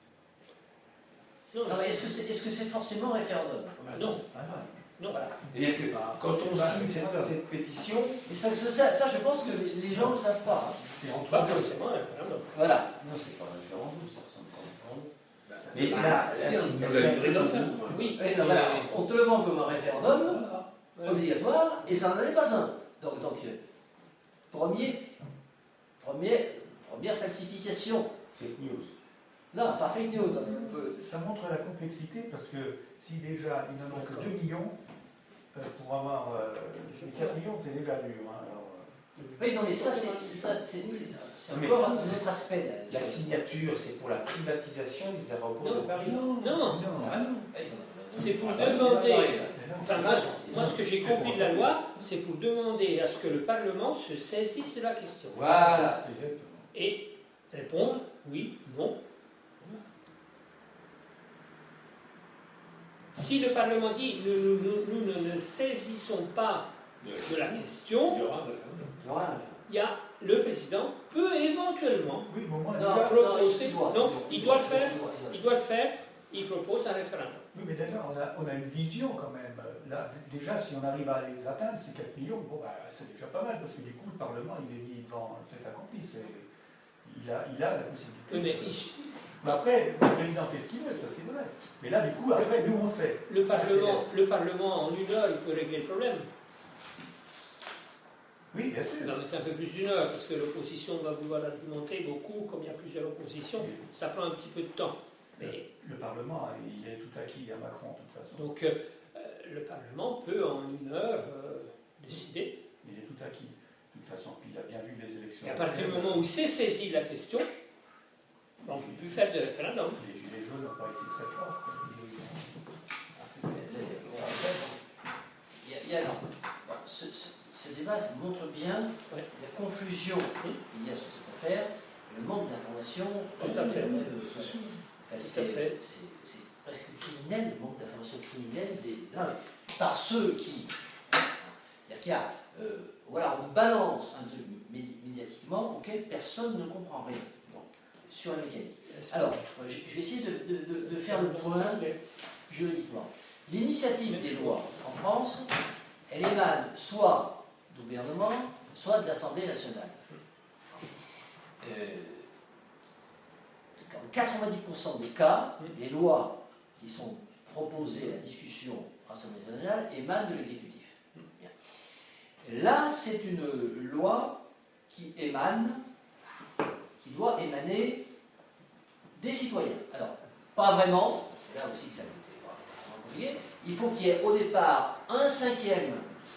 Non, mais est-ce que c'est forcément un référendum? Non. Non, voilà. C'est-à-dire que quand on signe cette pétition. Mais ça, je pense que les gens ne le savent pas. C'est pas forcément un référendum. Voilà. Non, c'est pas un référendum, ça ressemble pas à un référendum. Et là, Oui. Non, voilà, on te le vend comme un référendum obligatoire et ça n'en est pas un. Donc première falsification. Fake news. Non, pas fake news. Ça montre la complexité parce que si déjà ils n'en ont que 2 millions, pour avoir 4 millions, c'est déjà dur. Hein, oui, non, mais ça, c'est encore un autre aspect. La signature, c'est pour la privatisation des aéroports de Paris. Non. C'est pour demander. Enfin, moi, ce que j'ai compris de la loi, c'est pour demander à ce que le Parlement se saisisse de la question. Voilà. Et répondre oui, non. Si le Parlement dit nous ne saisissons pas de la question, il y a le président peut éventuellement proposer. Non, il doit le faire. Il doit le faire. Il propose un référendum. Oui, mais d'ailleurs, on a une vision quand même. Là, déjà, si on arrive à les atteindre, ces 4 millions, bon, bah, c'est déjà pas mal, parce que du coup, le Parlement, il est mis devant le fait accompli. Il a la possibilité. Oui, mais après, le président fait ce qu'il veut, ça c'est vrai. Mais là, du coup, après, nous, on sait. Le Parlement, en 1 heure, il peut régler le problème. Oui, bien sûr. Il va mettre un peu plus d'1 heure, parce que l'opposition va vouloir argumenter beaucoup, comme il y a plusieurs oppositions, ça prend un petit peu de temps. Mais le Parlement, il est tout acquis à Macron, de toute façon. Donc, le Parlement peut, en 1 heure, décider. Il est tout acquis. De toute façon, puis il a bien vu les élections. Et à partir du moment où il s'est saisi de la question, On ne peut plus faire de référendum. Les Gilets jaunes n'ont pas été très forts. Ce débat montre bien la confusion qu'il y a sur cette affaire, le manque d'information. Tout à fait. C'est presque criminel, le manque d'information criminelle par ceux qui. C'est-à-dire qu'il y a. Voilà, on balance un truc médiatiquement auquel personne ne comprend rien sur la mécanique. Alors, je vais essayer de faire le point juridiquement. L'initiative des lois en France, elle émane soit du gouvernement, soit de l'Assemblée nationale. Dans 90% des cas, les lois qui sont proposées à la discussion à l'Assemblée nationale émanent de l'exécutif. Là, c'est une loi qui doit émaner des citoyens. Alors, pas vraiment, c'est là aussi que ça a été compliqué. Il faut qu'il y ait au départ 1/5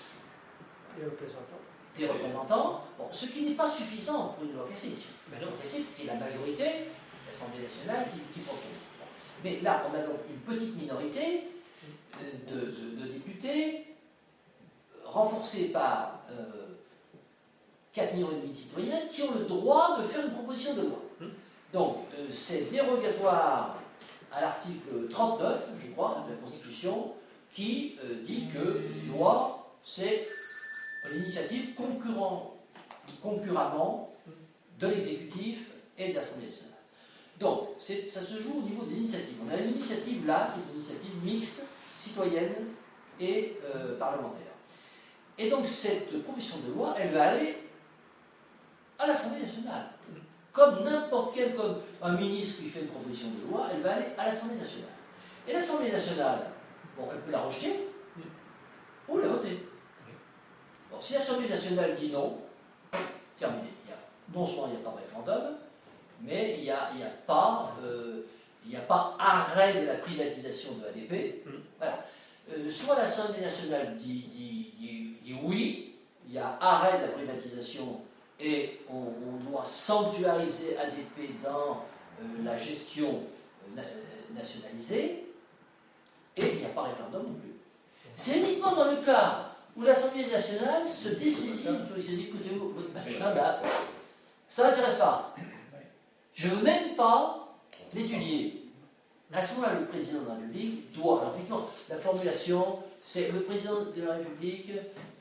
des représentants, bon, ce qui n'est pas suffisant pour une loi classique. Une loi classique, il y a la majorité, l'Assemblée nationale qui propose. Mais là, on a donc une petite minorité de députés, renforcés par 4,5 millions de citoyens qui ont le droit de faire une proposition de loi. Donc, c'est dérogatoire à l'article 39, je crois, de la Constitution, qui dit que une loi, c'est l'initiative concurremment de l'exécutif et de l'Assemblée nationale. Donc, ça se joue au niveau de l'initiative. On a une initiative là, qui est une initiative mixte, citoyenne et parlementaire. Et donc, cette proposition de loi, elle va aller à l'Assemblée nationale. Comme n'importe quel, comme un ministre qui fait une proposition de loi, elle va aller à l'Assemblée nationale. Et l'Assemblée nationale, bon, elle peut la rejeter ou la voter. Bon, si l'Assemblée nationale dit non, terminé. Non seulement il n'y a pas de référendum, mais il n'y a pas arrêt de la privatisation de ADP. Voilà. Soit l'Assemblée nationale dit oui, il y a arrêt de la privatisation et on doit sanctuariser ADP dans la gestion nationalisée, et il n'y a pas référendum non plus. C'est uniquement dans le cas où l'Assemblée nationale se dessaisit, il se dit, écoutez-vous, votre machin là, ça ne m'intéresse pas. Je ne veux même pas l'étudier. À ce moment-là, le président de la République doit, alors effectivement, la formulation, c'est le président de la République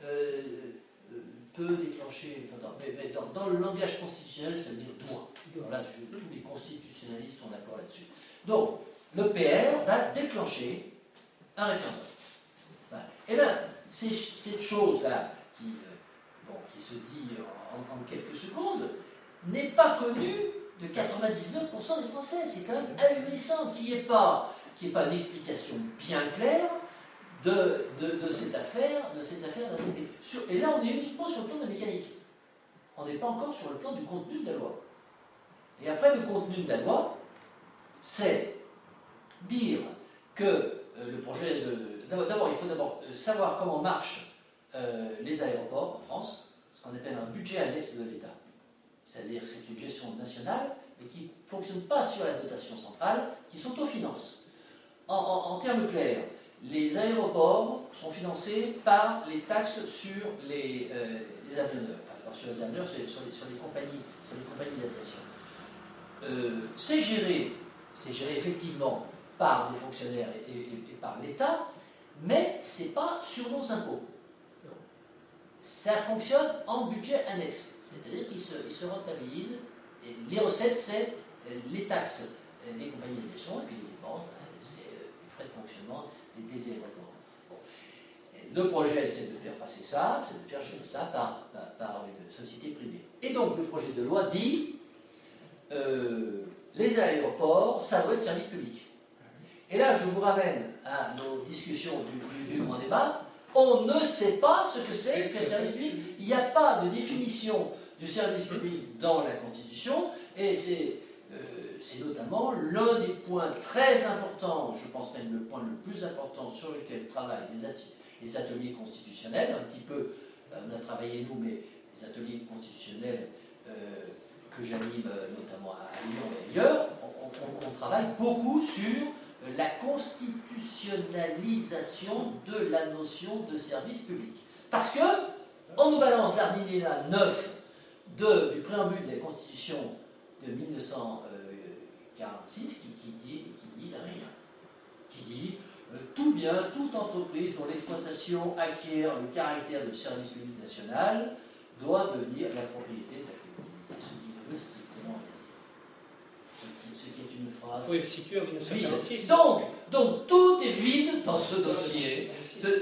peut déclencher, mais dans le langage constitutionnel, ça veut dire doit. Là, tous les constitutionnalistes sont d'accord là-dessus. Donc, le PR va déclencher un référendum. Voilà. Et bien, cette chose-là, qui se dit en quelques secondes, n'est pas connue de 99% des Français. C'est quand même ahurissant qu'il n'y ait pas une explication bien claire de cette affaire d'ADP. Et là, on est uniquement sur le plan de la mécanique. On n'est pas encore sur le plan du contenu de la loi. Et après, le contenu de la loi, c'est dire que le projet de... D'abord, il faut savoir comment marchent les aéroports en France, ce qu'on appelle un budget annexe de l'État. C'est-à-dire que c'est une gestion nationale, mais qui ne fonctionne pas sur la dotation centrale, qui s'autofinance. En termes clairs, les aéroports sont financés par les taxes sur les avionneurs. Enfin, sur les avionneurs, sur les compagnies d'aviation. C'est géré effectivement par des fonctionnaires et par l'État, mais ce n'est pas sur nos impôts. Ça fonctionne en budget annexe, c'est-à-dire qu'il se rentabilise. Et les recettes, c'est les taxes des compagnies d'aviation, et puis les dépenses, c'est les frais de fonctionnement des aéroports. Bon. Le projet, c'est de faire passer ça, c'est de faire gérer ça par une société privée. Et donc, le projet de loi dit les aéroports, ça doit être service public. Et là, je vous ramène à nos discussions du grand débat. On ne sait pas ce que c'est que service public. Il n'y a pas de définition du service public dans la Constitution, et c'est notamment l'un des points très importants, je pense même le point le plus important sur lequel travaillent les ateliers constitutionnels, un petit peu, on a travaillé nous, mais les ateliers constitutionnels que j'anime notamment à Lyon et ailleurs, on travaille beaucoup sur la constitutionnalisation de la notion de service public. Parce que on nous balance l'alinéa 9 du préambule de la Constitution de 1946 qui dit rien. Qui dit tout bien, toute entreprise dont l'exploitation acquiert le caractère de service public national doit devenir la propriété de la collectivité. Ce qui veut strictement rien. Ce qui est une phrase. Il faut le situer en 1946. Donc tout est vide dans ce dossier.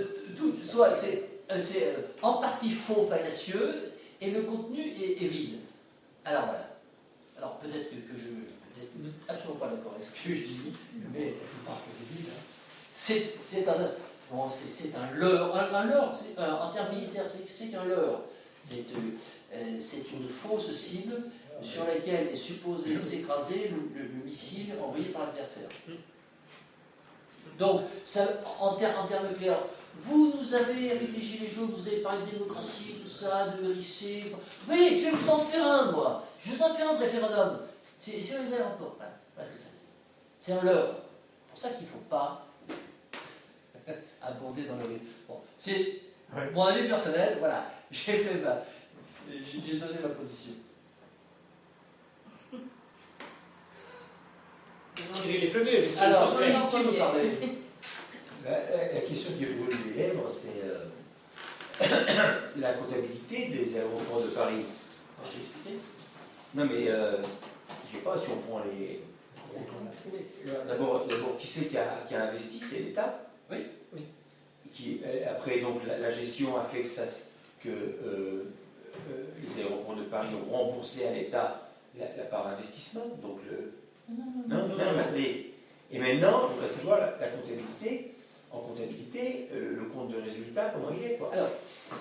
C'est en partie faux, fallacieux, et le contenu est vide. Alors voilà. Alors peut-être que je ne suis absolument pas d'accord avec ce que je dis, mais c'est un leurre. Un leurre, en termes militaires, c'est qu'un leurre. C'est une fausse cible sur laquelle est supposé s'écraser le missile envoyé par l'adversaire. Donc, ça, en termes clairs, vous nous avez, avec les Gilets jaunes, vous avez parlé de démocratie, tout ça, de RIC. Oui, je vais vous en faire un, moi. Je vais vous en faire un de référendum. C'est sur les aéroports. Voilà ce que ça dit. C'est un leurre. C'est pour ça qu'il ne faut pas abonder dans le rire. Bon, c'est mon avis personnel, voilà. J'ai donné ma position. Thierry Lefebvre, alors, qui veut parler? La question qui brûle les lèvres, c'est la comptabilité des aéroports de Paris. Je t'ai expliqué. Non mais, je ne sais pas si on prend les... D'abord, qui c'est qui a investi? C'est l'État. Oui. Après, donc, la gestion a fait que les aéroports de Paris ont remboursé à l'État la part investissement. Donc non, et maintenant, je voudrais savoir la comptabilité. En comptabilité, le compte de résultat, comment il est, quoi. Alors,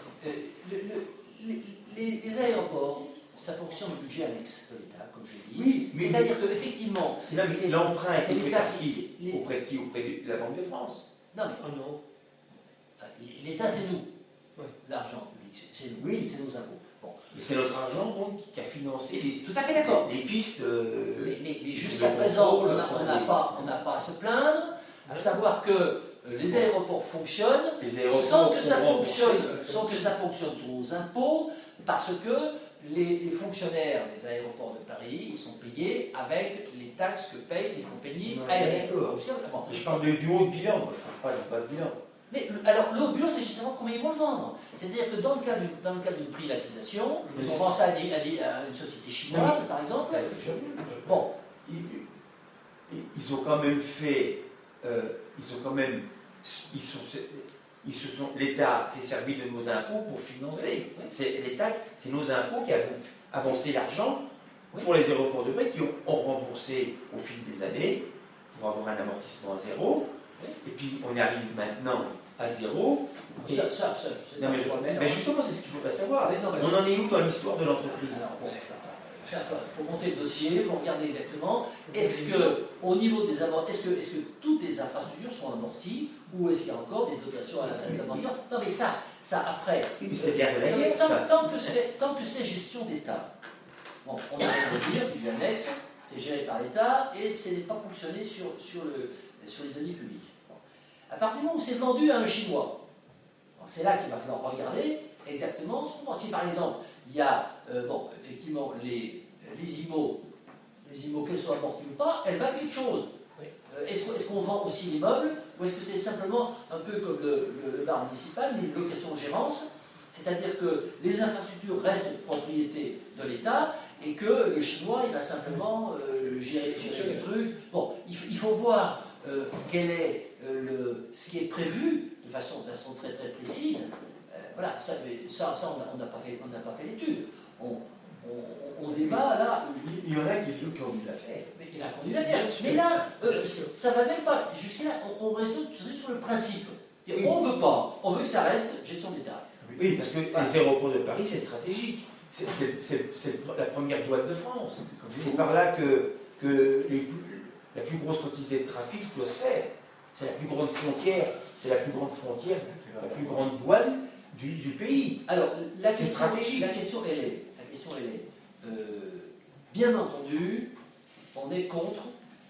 les aéroports, ça fonctionne au budget annexe de l'État, comme je l'ai dit. Oui, c'est-à-dire qu'effectivement, l'emprunt est fait l'État par qui? Auprès de qui? Auprès de la Banque de France. Non, mais non. L'État, c'est nous. Oui. L'argent public, c'est nous. Oui. C'est nos impôts. Bon. Mais c'est notre argent, donc, qui a financé Tout à fait d'accord. les pistes. Mais jusqu'à présent, on n'a pas à se plaindre, à savoir que les aéroports fonctionnent sans que ça fonctionne sur nos impôts, parce que les fonctionnaires des aéroports de Paris, ils sont payés avec les taxes que payent les compagnies aériennes. Je parle du haut de bilan, moi je ne parle pas de bilan. Mais alors, le haut de bilan, c'est justement comment ils vont le vendre. C'est-à-dire que dans le cas d'une privatisation, on pense à une société chinoise, par exemple. Bon. Ils ont quand même fait. L'État s'est servi de nos impôts pour financer. Oui. C'est nos impôts qui avons avancé l'argent pour les aéroports de Paris qui ont remboursé au fil des années pour avoir un amortissement à zéro. Oui. Et puis on arrive maintenant à zéro. Mais justement, c'est ce qu'il ne faut pas savoir. On en est où dans l'histoire de l'entreprise? Il faut monter le dossier, il faut regarder exactement. Est-ce que, au niveau des est-ce que toutes les infrastructures sont amorties ou est-ce qu'il y a encore des dotations à l'amortissement? Non, mais ça après. Mais c'est bien de la guerre, ça. Tant que c'est gestion d'État, bon, on arrête de dire, budget annexe, c'est géré par l'État et ce n'est pas fonctionné sur les données publiques. Bon. À partir du moment où c'est vendu à un Chinois, c'est là qu'il va falloir regarder exactement ce qu'on pense. Si par exemple, il y a, effectivement, les IMO, qu'elles soient amorties ou pas, elles valent quelque chose. Oui. Est-ce qu'on vend aussi les meubles ou est-ce que c'est simplement un peu comme le bar municipal, une location-gérance, c'est-à-dire que les infrastructures restent propriété de l'État et que le Chinois, il va simplement gérer le truc. Bon, il faut voir quel est ce qui est prévu de façon très très précise. Voilà, ça on n'a pas fait l'étude. On débat là. Il y en a qui ont dû la faire. Mais il y en a qui ont dû la faire. Mais là, ça va même pas. Jusqu'à là, on résout sur le principe. Oui. On veut pas. On veut que ça reste gestion d'État. Oui, parce que les aéroports de Paris, c'est stratégique. C'est la première douane de France. C'est par là que la plus grosse quantité de trafic doit se faire. C'est la plus grande frontière. C'est la plus grande frontière, la plus grande douane du pays. Alors, la question, stratégique. La question, elle est, bien entendu, on est contre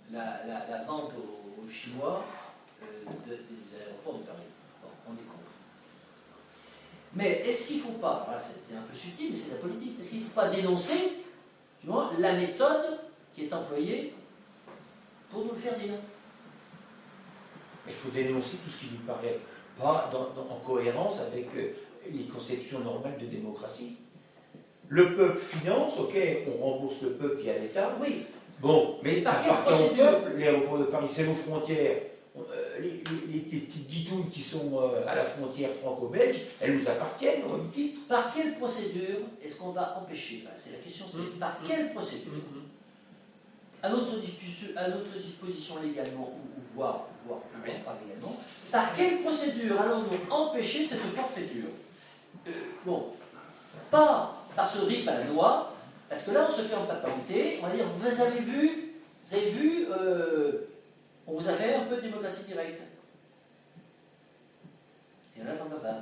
la vente aux Chinois des aéroports de Paris. Bon, on est contre. Mais est-ce qu'il ne faut pas, voilà, c'est un peu subtil, mais c'est de la politique, est-ce qu'il ne faut pas dénoncer, tu vois, la méthode qui est employée pour nous le faire dire? Il faut dénoncer tout ce qui nous paraît pas en cohérence avec les conceptions normales de démocratie. Le peuple finance, ok, on rembourse le peuple via l'État. Oui. Bon, mais ça Par quelle appartient au procédure? peuple, l'aéroport de Paris, c'est nos frontières. Les petites guitounes qui sont à la frontière franco-belge, elles nous appartiennent au même titre. Par quelle procédure est-ce qu'on va empêcher? C'est la question, c'est par quelle procédure? À notre disposition légalement, ou voire pas légalement, par quelle procédure allons-nous empêcher cette forfaiture? Bon, pas par ce RIP à la loi, parce que là on se fait en papauté, on va dire, vous avez vu, on vous a fait un peu de démocratie directe. Et là, j'en veux pas.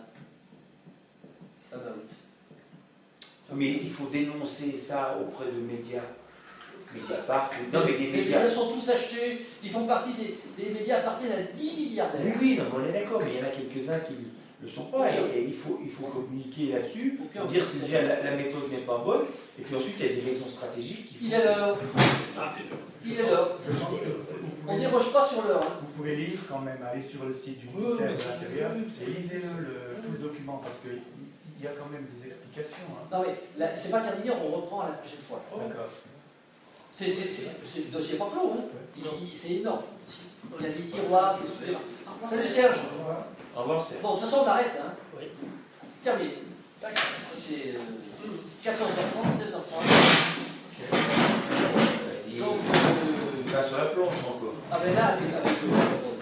Mais il faut dénoncer ça auprès de médias. Mediapart, non mais des Les médias. médias sont tous achetés, ils font partie des médias appartiennent à 10 milliardaires. Oui, non, on est d'accord, mais il y en a quelques-uns qui ne le sont pas, et il faut communiquer là-dessus, pour dire que déjà la méthode n'est pas bonne, et puis ensuite il y a des raisons stratégiques qui font. Il est l'heure. Il est l'heure. On ne déroge pas sur l'heure. Vous pouvez lire quand même, aller sur le site du ministère de l'Intérieur, et lisez-le, tout le document, parce qu'il y a quand même des explications. Non mais, c'est pas terminé, on reprend à la prochaine fois. D'accord. C'est le dossier pas clos, hein. C'est énorme. Il y a des tiroirs, des souterrains. Salut Serge. Au revoir Serge. Bon, de toute façon on arrête, hein. Oui. Terminé. C'est 14h30, 16h30. Il Donc, passe sur la planche encore. ah ben là, avec